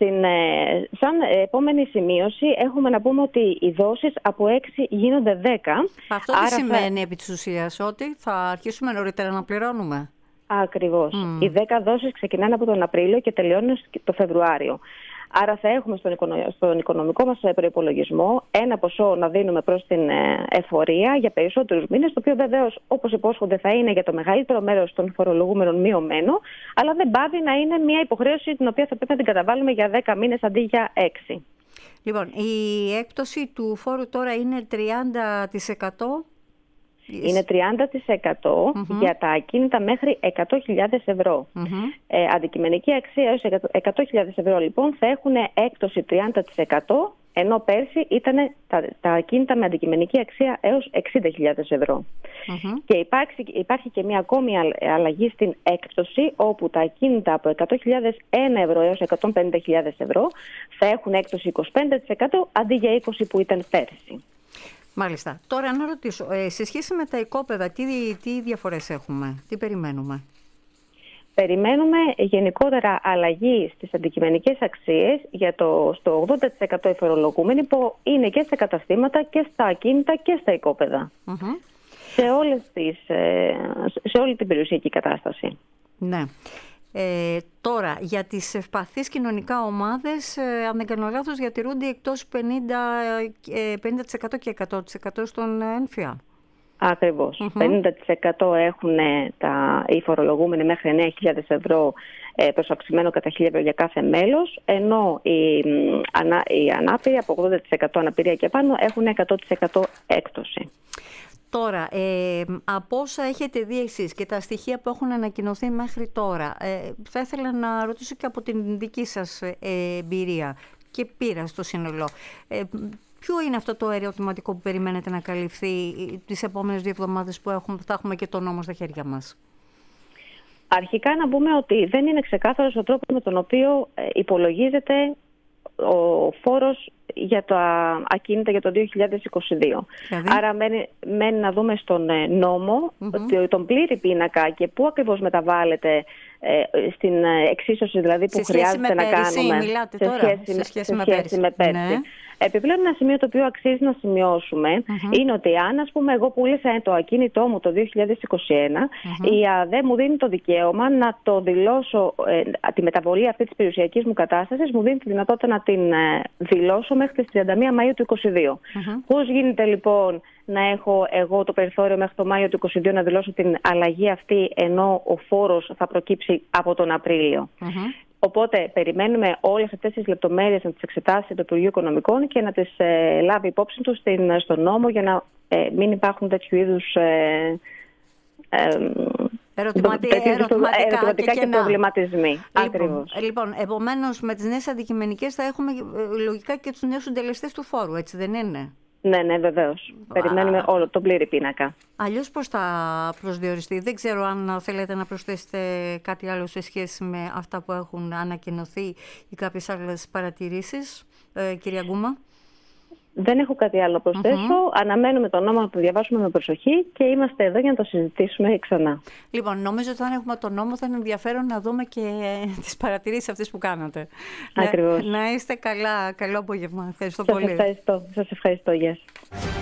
Speaker 17: Στην, ε, σαν επόμενη σημείωση έχουμε να πούμε ότι οι δόσεις από έξι γίνονται δέκα.
Speaker 2: Αυτό τι σημαίνει θα... επί της ουσίας, ότι θα αρχίσουμε νωρίτερα να πληρώνουμε?
Speaker 17: Ακριβώς.
Speaker 2: Mm.
Speaker 17: Οι δέκα δόσεις ξεκινάνε από τον Απρίλιο και τελειώνουν το Φεβρουάριο. Άρα θα έχουμε στον, οικονο... στον οικονομικό μας προϋπολογισμό ένα ποσό να δίνουμε προς την εφορία για περισσότερους μήνες, το οποίο βεβαίως, όπως υπόσχονται, θα είναι για το μεγαλύτερο μέρος των φορολογούμενων μειωμένο, αλλά δεν πάβει να είναι μια υποχρέωση την οποία θα πρέπει να την καταβάλουμε για δέκα μήνες αντί για έξι.
Speaker 2: Λοιπόν, η έκπτωση του φόρου τώρα είναι τριάντα τοις εκατό.
Speaker 17: Είναι τριάντα τοις εκατό mm-hmm. για τα ακίνητα μέχρι εκατό χιλιάδες ευρώ. Mm-hmm. Ε, αντικειμενική αξία έως εκατό χιλιάδες ευρώ λοιπόν θα έχουν έκπτωση τριάντα τοις εκατό, ενώ πέρσι ήταν τα, τα ακίνητα με αντικειμενική αξία έως εξήντα χιλιάδες ευρώ. Mm-hmm. Και υπάρχει, υπάρχει και μια ακόμη αλλαγή στην έκπτωση, όπου τα ακίνητα από εκατό χιλιάδες ένα ευρώ έως εκατόν πενήντα χιλιάδες ευρώ θα έχουν έκπτωση είκοσι πέντε τοις εκατό αντί για είκοσι τοις εκατό που ήταν πέρσι.
Speaker 2: Μάλιστα. Τώρα να ρωτήσω, ε, σε σχέση με τα οικόπεδα, τι, τι διαφορές έχουμε, τι περιμένουμε?
Speaker 17: Περιμένουμε γενικότερα αλλαγή στις αντικειμενικές αξίες για το, στο ογδόντα τοις εκατό οι φορολογούμενοι, που είναι και στα καταστήματα και στα ακίνητα και στα οικόπεδα. Mm-hmm. Σε, όλες τις, σε όλη την περιουσιακή κατάσταση.
Speaker 2: Ναι. Ε, τώρα, για τις ευπαθείς κοινωνικά ομάδες, ε, αν δεν κάνω λάθος, διατηρούνται εκτός πενήντα τοις εκατό και εκατό τοις εκατό στον έμφυα.
Speaker 17: Ακριβώς.
Speaker 2: Mm-hmm.
Speaker 17: πενήντα τοις εκατό έχουν τα, οι φορολογούμενοι μέχρι εννέα χιλιάδες ευρώ ε, προσαυξημένο κατά χίλια ευρώ για κάθε μέλος, ενώ οι, ανα, οι ανάπηροι από ογδόντα τοις εκατό αναπηρία και πάνω έχουν εκατό τοις εκατό έκπτωση.
Speaker 2: Τώρα, ε, από όσα έχετε δει εσείς και τα στοιχεία που έχουν ανακοινωθεί μέχρι τώρα, ε, θα ήθελα να ρωτήσω και από την δική σας ε, εμπειρία και πείρα στο σύνολο. Ε, ποιο είναι αυτό το ερωτηματικό που περιμένετε να καλυφθεί τις επόμενες δύο εβδομάδες που έχουμε, θα έχουμε και τον νόμο στα χέρια μας?
Speaker 17: Αρχικά να πούμε ότι δεν είναι ξεκάθαρος ο τρόπος με τον οποίο υπολογίζεται ο φόρος για τα ακίνητα για το δύο χιλιάδες είκοσι δύο. Δηλαδή? Άρα μένει, μένει να δούμε στον νόμο mm-hmm. τον πλήρη πίνακα και πού ακριβώς μεταβάλλεται ε, στην εξίσωση δηλαδή που
Speaker 2: σε
Speaker 17: χρειάζεται να
Speaker 2: πέρυσι,
Speaker 17: κάνουμε
Speaker 2: μιλάτε
Speaker 17: σε
Speaker 2: τώρα,
Speaker 17: σχέση,
Speaker 2: σε σχέση
Speaker 17: σε
Speaker 2: με
Speaker 17: σχέση
Speaker 2: πέρυσι.
Speaker 17: Με πέρυσι. Ναι. Επιπλέον ένα σημείο το οποίο αξίζει να σημειώσουμε mm-hmm. είναι ότι αν ας πούμε εγώ πούλησα το ακίνητό μου το δύο χιλιάδες είκοσι ένα, mm-hmm. η ΑΔΕ μου δίνει το δικαίωμα να το δηλώσω, ε, τη μεταβολή αυτή της περιουσιακής μου κατάστασης μου δίνει τη δυνατότητα να την ε, δηλώσω μέχρι τις τριάντα μία Μαΐου του είκοσι δύο. Mm-hmm. Πώς γίνεται λοιπόν να έχω εγώ το περιθώριο μέχρι το Μάιο του είκοσι δύο να δηλώσω την αλλαγή αυτή, ενώ ο φόρος θα προκύψει από τον Απρίλιο? Mm-hmm. Οπότε περιμένουμε όλες αυτές τις λεπτομέρειες να τις εξετάσει το Υπουργείο Οικονομικών και να τις ε, λάβει υπόψη του στην, στον νόμο, για να ε, μην υπάρχουν τέτοιου είδους ε, ε,
Speaker 2: Ερωτηματι... ερωτηματικά,
Speaker 17: ερωτηματικά και,
Speaker 2: και,
Speaker 17: και προβληματισμοί.
Speaker 2: Λοιπόν, λοιπόν, επομένως με τις νέες αντικειμενικές θα έχουμε ε, λογικά και τους νέους συντελεστές του φόρου, έτσι δεν είναι?
Speaker 17: Ναι, ναι, βεβαίως. Περιμένουμε όλο τον πλήρη πίνακα.
Speaker 2: Αλλιώς πώς θα προσδιοριστεί? Δεν ξέρω αν θέλετε να προσθέσετε κάτι άλλο σε σχέση με αυτά που έχουν ανακοινωθεί ή κάποιες άλλες παρατηρήσεις, ε, κυρία Γκούμα.
Speaker 17: Δεν έχω κάτι άλλο να προσθέσω. Mm-hmm. Αναμένουμε τον νόμο να το διαβάσουμε με προσοχή και είμαστε εδώ για να το συζητήσουμε ξανά.
Speaker 2: Λοιπόν, νομίζω ότι όταν έχουμε τον νόμο θα είναι ενδιαφέρον να δούμε και τις παρατηρήσεις αυτές που κάνατε.
Speaker 17: Ακριβώς.
Speaker 2: Να, να είστε καλά. Καλό απόγευμα. Ευχαριστώ
Speaker 17: Σας
Speaker 2: πολύ.
Speaker 17: Ευχαριστώ. Σας ευχαριστώ. Γεια σας.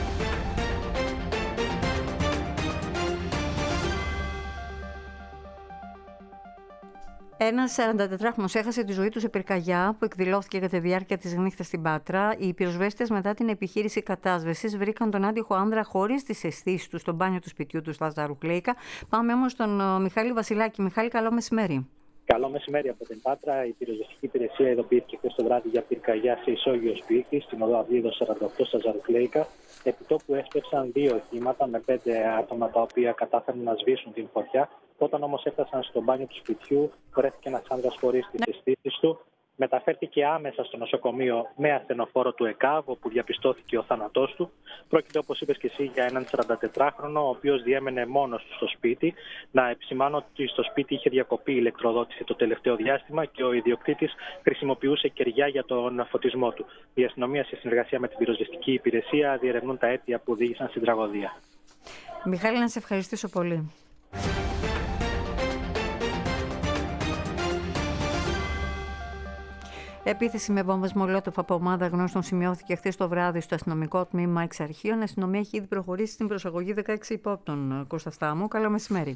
Speaker 2: Ένας σαραντατετράχρονος έχασε τη ζωή του σε πυρκαγιά που εκδηλώθηκε κατά τη διάρκεια της νύχτας στην Πάτρα. Οι πυροσβέστες, μετά την επιχείρηση κατάσβεσης, βρήκαν τον άτυχο άνδρα χωρίς τις αισθήσεις του στο μπάνιο του σπιτιού του στα Ζαρουκλέικα. Πάμε όμως στον Μιχάλη Βασιλάκη. Μιχάλη, καλό μεσημέρι.
Speaker 18: Καλό μεσημέρι από την Πάτρα. Η πυροσβεστική υπηρεσία ειδοποιήθηκε χθες το βράδυ για πυρκαγιά σε ισόγειο σπίτι στην οδό Αυλίδος σαράντα οκτώ στα Ζαρουκλέικα. Επί τόπου έσπευσαν δύο οχήματα με πέντε άτομα τα οποία κατάφεραν να σβήσουν την φωτιά. Όταν όμως έφτασαν στο μπάνιο του σπιτιού, βρέθηκε ένας άνδρας χωρίς τις αισθήσεις του. Μεταφέρθηκε άμεσα στο νοσοκομείο με ασθενοφόρο του ΕΚΑΒ, όπου διαπιστώθηκε ο θάνατός του. Πρόκειται, όπως είπες και εσύ, για έναν σαραντατετράχρονο, ο οποίος διέμενε μόνος του στο σπίτι. Να επισημάνω ότι στο σπίτι είχε διακοπεί η ηλεκτροδότηση το τελευταίο διάστημα και ο ιδιοκτήτης χρησιμοποιούσε κεριά για τον φωτισμό του. Η αστυνομία, σε συνεργασία με την πυροσβεστική υπηρεσία, διερευνούν τα αίτια που οδήγησαν στην τραγωδία.
Speaker 2: Μιχάλη, να σε ευχαριστήσω πολύ. Επίθεση με βόμβες Μολότοφ από ομάδα γνώστων σημειώθηκε χθες το βράδυ στο αστυνομικό τμήμα Εξαρχείων. Η αστυνομία έχει ήδη προχωρήσει στην προσαγωγή δεκαέξι υπόπτων. Κώστα Στάμου, καλό μεσημέρι.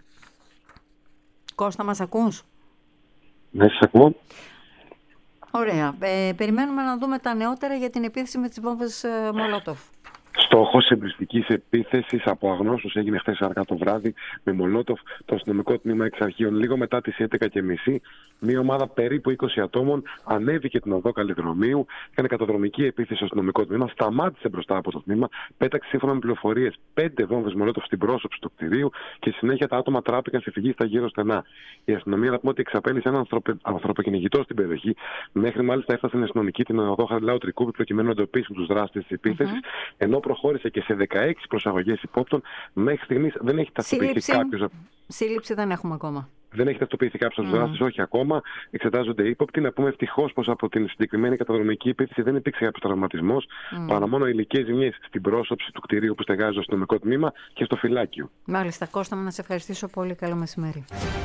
Speaker 2: Κώστα, μας ακούς?
Speaker 12: Ναι, σας ακούω.
Speaker 2: Ωραία. Ε, περιμένουμε να δούμε τα νεότερα για την επίθεση με τις βόμβες ε, Μολότοφ.
Speaker 12: Στόχος εμπριστικής επίθεσης από αγνώστους έγινε χθες αργά το βράδυ με Μολότοφ το αστυνομικό τμήμα Εξαρχείων. Λίγο μετά τις έντεκα και μισή, μια ομάδα περίπου είκοσι ατόμων ανέβηκε την οδό Καλλιδρομίου, έκανε καταδρομική επίθεση στο αστυνομικό τμήμα, σταμάτησε μπροστά από το τμήμα, πέταξε σύμφωνα με πληροφορίες πέντε βόμβες Μολότοφ στην πρόσωψη του κτηρίου και συνέχεια τα άτομα τράπηκαν σε φυγή στα γύρω στενά. Η αστυνομία, να πούμε ότι εξαπέλυσε έναν ανθρωποκυνηγητό στην περιοχή, μέχρι μάλιστα έφτασε στην αστυνομική την οδό Χαριλάου Τρικούπη προκειμένου να εντοπίσουν τους δράστες της επίθεσης, mm-hmm. ενώ προχώρησε και σε δεκαέξι προσαγωγές υπόπτων. Μέχρι στιγμής δεν έχει ταυτοποιηθεί κάποιος.
Speaker 2: Σύλληψη δεν έχουμε ακόμα.
Speaker 12: Δεν έχει ταυτοποιηθεί κάποιος από τους δράστες, όχι ακόμα. Εξετάζονται ύποπτοι. Να πούμε ευτυχώς πως από την συγκεκριμένη καταδρομική επίθεση δεν υπήρξε κάποιος τραυματισμός, mm. παρά μόνο υλικές ζημιές στην πρόσωψη του κτηρίου που στεγάζει το αστυνομικό τμήμα και στο φυλάκιο.
Speaker 2: Μάλιστα, Κώστα, να σε ευχαριστήσω πολύ. Καλό μεσημέρι.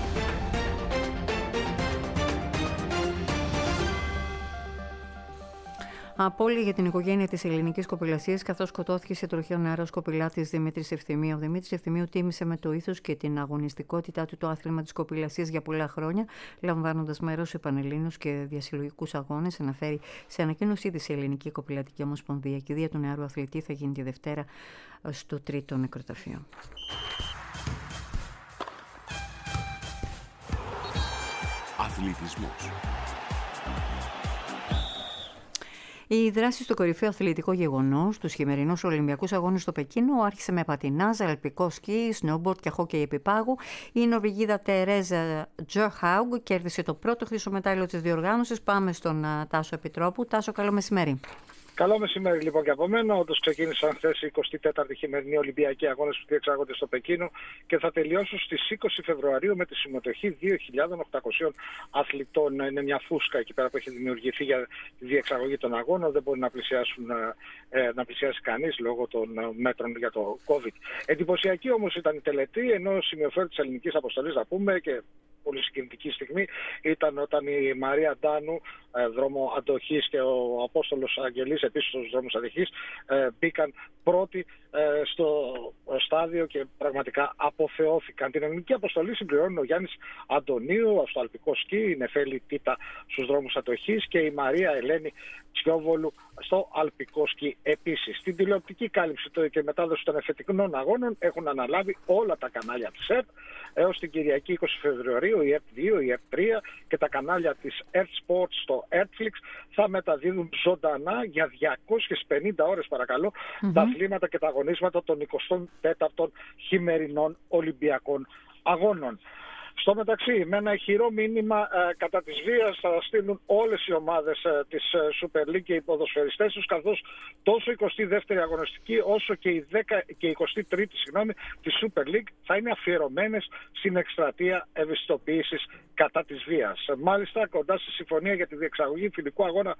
Speaker 2: Απώλεια για την οικογένεια της ελληνικής κοπηλασίας, καθώς σκοτώθηκε σε τροχαίο νερό κοπηλάτης Δημήτρης Ευθυμίου. Ο Δημήτρης Ευθυμίου τίμησε με το ήθος και την αγωνιστικότητά του το άθλημα της κοπηλασίας για πολλά χρόνια, λαμβάνοντας μέρος σε πανελλήνιους και διασυλλογικούς αγώνες, αναφέρει σε ανακοίνωσή της η Ελληνική Κοπηλατική Ομοσπονδία. Η κηδεία του νεαρού αθλητή θα γίνει τη Δευτέρα στο τρίτο νεκροταφείο.
Speaker 1: Αθλητισμός.
Speaker 2: Η δράση στο κορυφαίο αθλητικό γεγονός, τους χειμερινούς Ολυμπιακούς Αγώνες στο Πεκίνο, άρχισε με πατινάζ, αλπικό σκι, σνόμπορτ και χόκεϊ επιπάγου. Η Νορβηγίδα Τερέζα Τζοχάουγκ κέρδισε το πρώτο χρυσό μετάλλιο της διοργάνωσης. Πάμε στον uh, Τάσο Επιτρόπου. Τάσο, καλό μεσημέρι.
Speaker 19: Καλό μεσημέρι λοιπόν και από μένα. Όντως ξεκίνησαν χθες οι εικοστή τέταρτη χειμερινοί Ολυμπιακοί Αγώνες που διεξάγονται στο Πεκίνο και θα τελειώσουν στις είκοσι Φεβρουαρίου με τη συμμετοχή δύο χιλιάδες οκτακόσιων αθλητών. Είναι μια φούσκα εκεί πέρα που έχει δημιουργηθεί για τη διεξαγωγή των αγώνων. Δεν μπορεί να, πλησιάσουν, ε, να πλησιάσει κανείς λόγω των μέτρων για το COVID. Εντυπωσιακή όμως ήταν η τελετή, ενώ σημειοφέρει της ελληνικής αποστολής, να πούμε, και πολύ συγκινητική στιγμή ήταν όταν η Μαρία Ντάνου, δρόμο αντοχής, και ο Απόστολος Αγγελής, επίσης στους δρόμους αντοχής, μπήκαν πρώτοι στο στάδιο και πραγματικά αποθεώθηκαν. Την ελληνική αποστολή συμπληρώνει ο Γιάννης Αντωνίου στο αλπικό σκι, η Νεφέλη Τίτα στους δρόμους αντοχής και η Μαρία Ελένη Τσιόβολου στο αλπικό σκι επίσης. Στην τηλεοπτική κάλυψη και μετάδοση των εφετικών αγώνων έχουν αναλάβει όλα τα κανάλια της ΕΡΤ. Έως την Κυριακή είκοσι Φεβρουαρίου η ΕΡΤ δύο, η ΕΡΤ τρία και τα κανάλια της ΕΡΤ Sports στο Ertflix θα μεταδίδουν ζωντανά για διακόσιες πενήντα ώρες, παρακαλώ, mm-hmm. τα αθλήματα και τα αγωνίσματα των εικοστών τέταρτων χειμερινών Ολυμπιακών Αγώνων. Στο μεταξύ, με ένα ηχηρό μήνυμα ε, κατά της βίας θα στείλουν όλες οι ομάδες ε, της ε, Super League και οι ποδοσφαιριστές τους, καθώς τόσο η εικοστή δεύτερη αγωνιστική όσο και η, δέκα, και η εικοστή τρίτη συγγνώμη, της Super League θα είναι αφιερωμένες στην εκστρατεία ευαισθητοποίησης κατά της βίας. Μάλιστα, κοντά στη συμφωνία για τη διεξαγωγή φιλικού αγώνα,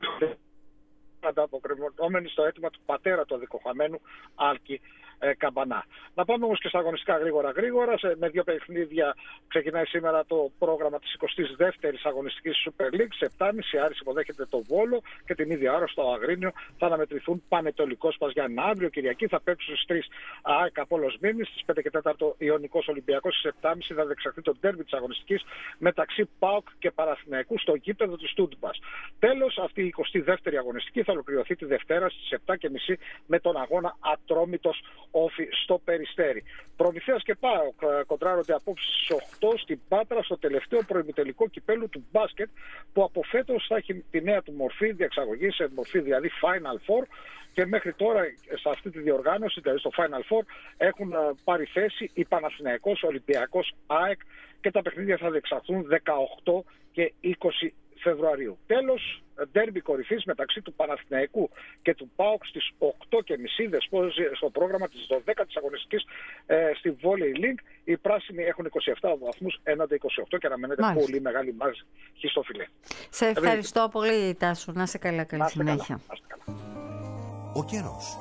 Speaker 19: ανταποκρινόμενοι στο αίτημα του πατέρα του αδικοχαμένου Άλκη ε, Καμπανά. Να πάμε όμως και στα αγωνιστικά γρήγορα γρήγορα. Σε, με δύο παιχνίδια ξεκινάει σήμερα το πρόγραμμα της εικοστής δεύτερης αγωνιστικής Super League. Σε επτά και μισή Άρης υποδέχεται το Βόλο και την ίδια ώρα στο Αγρίνιο θα αναμετρηθούν Πανετολικός Παζιάννα. Αύριο Κυριακή θα παίξουν στις τρεις ΑΕΚ Απόλλων Σμύρνης, στις πέντε και τέταρτο Ιωνικός Ολυμπιακός, στις επτά και μισή θα διεξαχθεί το ντέρμπι της αγωνιστικής μεταξύ ΠΑΟΚ και Παναθηναϊκού στο γήπεδο της Στούντμπας. Τέλος, αυτή η εικοστή δεύτερη αγωνιστική θα ολοκληρωθεί τη Δευτέρα στις επτά και μισή με τον αγώνα Ατρόμητος Όφι στο Περιστέρι. Προμηθέας και ΠΑΟΚ κοντράρονται απόψε στις οκτώ στην Πάτρα στο τελευταίο προημιτελικό κυπέλου του μπάσκετ, που από φέτος θα έχει τη νέα του μορφή διεξαγωγή, σε μορφή δηλαδή Final Four, και μέχρι τώρα σε αυτή τη διοργάνωση, δηλαδή στο Final Four, έχουν πάρει θέση η Παναθηναϊκός, ο Ολυμπιακός, ΑΕΚ, και τα παιχνίδια θα διεξαχθούν δεκαοκτώ και είκοσι Φεβρουαρίου. Τέλος, ντέρμπι κορυφής μεταξύ του Παναθηναϊκού και του ΠΑΟΚ στις οκτώ και μισή δεσπόζει στο πρόγραμμα της δωδέκατης αγωνιστικής ε, στη Volley League. Οι πράσινοι έχουν είκοσι επτά βαθμούς έναντι είκοσι οκτώ και αναμένεται Μάλιστα. πολύ μεγάλη μάχη στο φιλέ.
Speaker 2: Σε ευχαριστώ Ευρύ. πολύ, Τάσο. Να σε καλά, καλή συνέχεια.
Speaker 1: Καλά. Ο καιρός.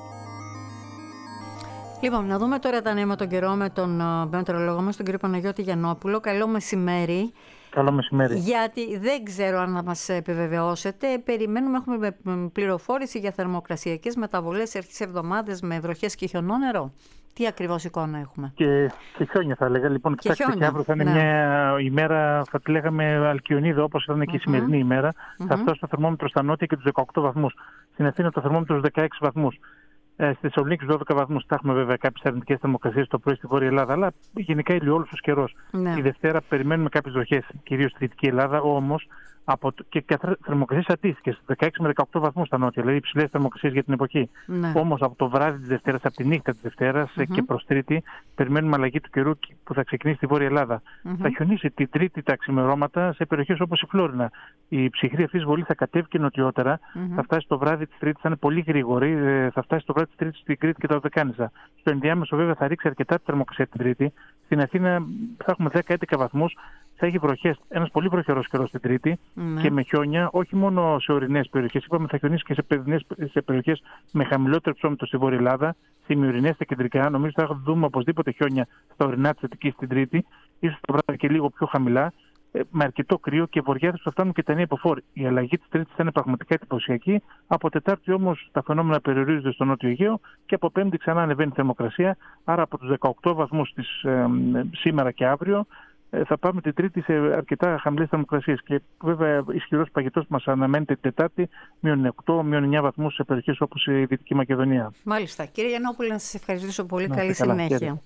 Speaker 2: Λοιπόν, να δούμε τώρα τα νέα με τον καιρό με τον μετεωρολόγο μας, τον κύριο Παναγιώτη Γιαννόπουλο. Καλό μεσημέρι.
Speaker 20: Καλό μεσημέρι.
Speaker 2: Γιατί δεν ξέρω αν να μας επιβεβαιώσετε. Περιμένουμε, έχουμε πληροφόρηση για θερμοκρασιακές μεταβολές αρχές εβδομάδες με βροχές και χιονόνερο. Τι ακριβώς εικόνα έχουμε?
Speaker 20: Και, και χιόνια θα έλεγα. Λοιπόν,
Speaker 2: και
Speaker 20: κοιτάξτε, και αύριο θα είναι, ναι, μια ημέρα, θα τη λέγαμε αλκιονίδα, όπως ήταν και η σημερινή mm-hmm. ημέρα. Mm-hmm. Θα φτάσει το θερμόμετρο στα νότια και τους δεκαοκτώ βαθμούς. Στην Αθήνα το θερμόμετρο στους δεκαέξι βαθμούς. Ε, στη Θεσσαλονίκη δώδεκα βαθμούς. Θα έχουμε βέβαια κάποιες αρνητικές θερμοκρασίες το πρωί στη Βόρεια Ελλάδα, αλλά γενικά ηλιόλουσος καιρός. Ναι. Τη Δευτέρα περιμένουμε κάποιες βροχές, κυρίως στη Δυτική Ελλάδα, όμως από το, και, και θερμοκρασίες αντίστοιχες, δεκαέξι με δεκαοκτώ βαθμούς στα νότια, δηλαδή υψηλές θερμοκρασίες για την εποχή. Ναι. Όμως από το βράδυ της Δευτέρας, από τη νύχτα της Δευτέρας mm-hmm. και προς Τρίτη, περιμένουμε αλλαγή του καιρού που θα ξεκινήσει στη Βόρεια Ελλάδα. Mm-hmm. Θα χιονίσει την Τρίτη τα ξημερώματα σε περιοχές όπως η Φλόρινα. Η ψυχρή αυτή εισβολή θα κατέβει και νοτιότερα, mm-hmm. θα φτάσει το βράδυ της Τρίτης, θα είναι πολύ γρήγορη, θα φτάσει το βράδυ της Τρίτης στην Κρήτη και τα Οδεκάνησα. Στο ενδιάμεσο βέβαια θα ρίξει αρκετά τη θερμοκρασία την Τρίτη. Στην Αθήνα θα έχουμε δέκα με έντεκα βαθμούς. Θα έχει βροχές, ένας πολύ βροχερός καιρός την Τρίτη mm. και με χιόνια, όχι μόνο σε ορεινές περιοχές. Είπαμε θα χιονίσει και σε, παιδινές, σε περιοχές με χαμηλότερο ψώμετρο στη Βόρεια Ελλάδα, σε μειωρινές στα κεντρικά. Νομίζω θα δούμε οπωσδήποτε χιόνια στα ορεινά της Αττικής την Τρίτη, ίσως το βράδυ και λίγο πιο χαμηλά, με αρκετό κρύο και βοριάδες που θα φτάνουν και τα νέα υποφόρη. Η αλλαγή της Τρίτης θα είναι πραγματικά εντυπωσιακή. Από Τετάρτη όμως τα φαινόμενα περιορίζονται στο Νότιο Αιγαίο και από Πέμπτη ξανά ανεβαίνει η θερμοκρασία. Άρα από τους δεκαοκτώ βαθμούς της, ε, σήμερα και αύριο θα πάμε την Τρίτη σε αρκετά χαμηλές θερμοκρασίες. Και βέβαια ισχυρός παγετός που μας αναμένεται την Τετάρτη, μείον οκτώ με εννιά βαθμούς σε περιοχές όπως η Δυτική Μακεδονία.
Speaker 2: Μάλιστα. Κύριε Γιαννόπουλε, να σας ευχαριστήσω πολύ. Να, καλή συνέχεια. Καλά,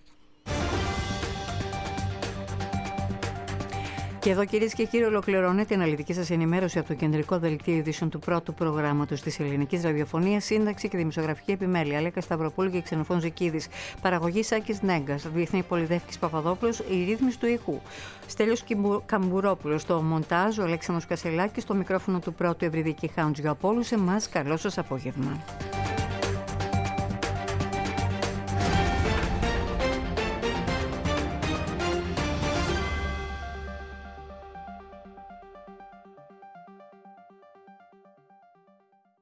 Speaker 2: και εδώ, κυρίες και κύριοι, ολοκληρώνεται την αναλυτική σας ενημέρωση από το κεντρικό δελτίο ειδήσεων του πρώτου προγράμματος της ελληνικής ραδιοφωνίας. Σύνταξη και δημοσιογραφική επιμέλεια Αλέκα Σταυροπούλου και Ξενοφών Ζεκίδης. Παραγωγή Σάκης Νέγκας. Διεθνή Πολυδεύκης Παπαδόπουλος. Η ρύθμιση του ήχου Στέλιος Καμπουρόπουλος. Στο μοντάζ ο Αλέξανδρος Κασελάκης. Στο μικρόφωνο του πρώτου Ευρυδική Χάουντζ Γιωαπόλου. Σε εμάς, καλό σας απόγευμα.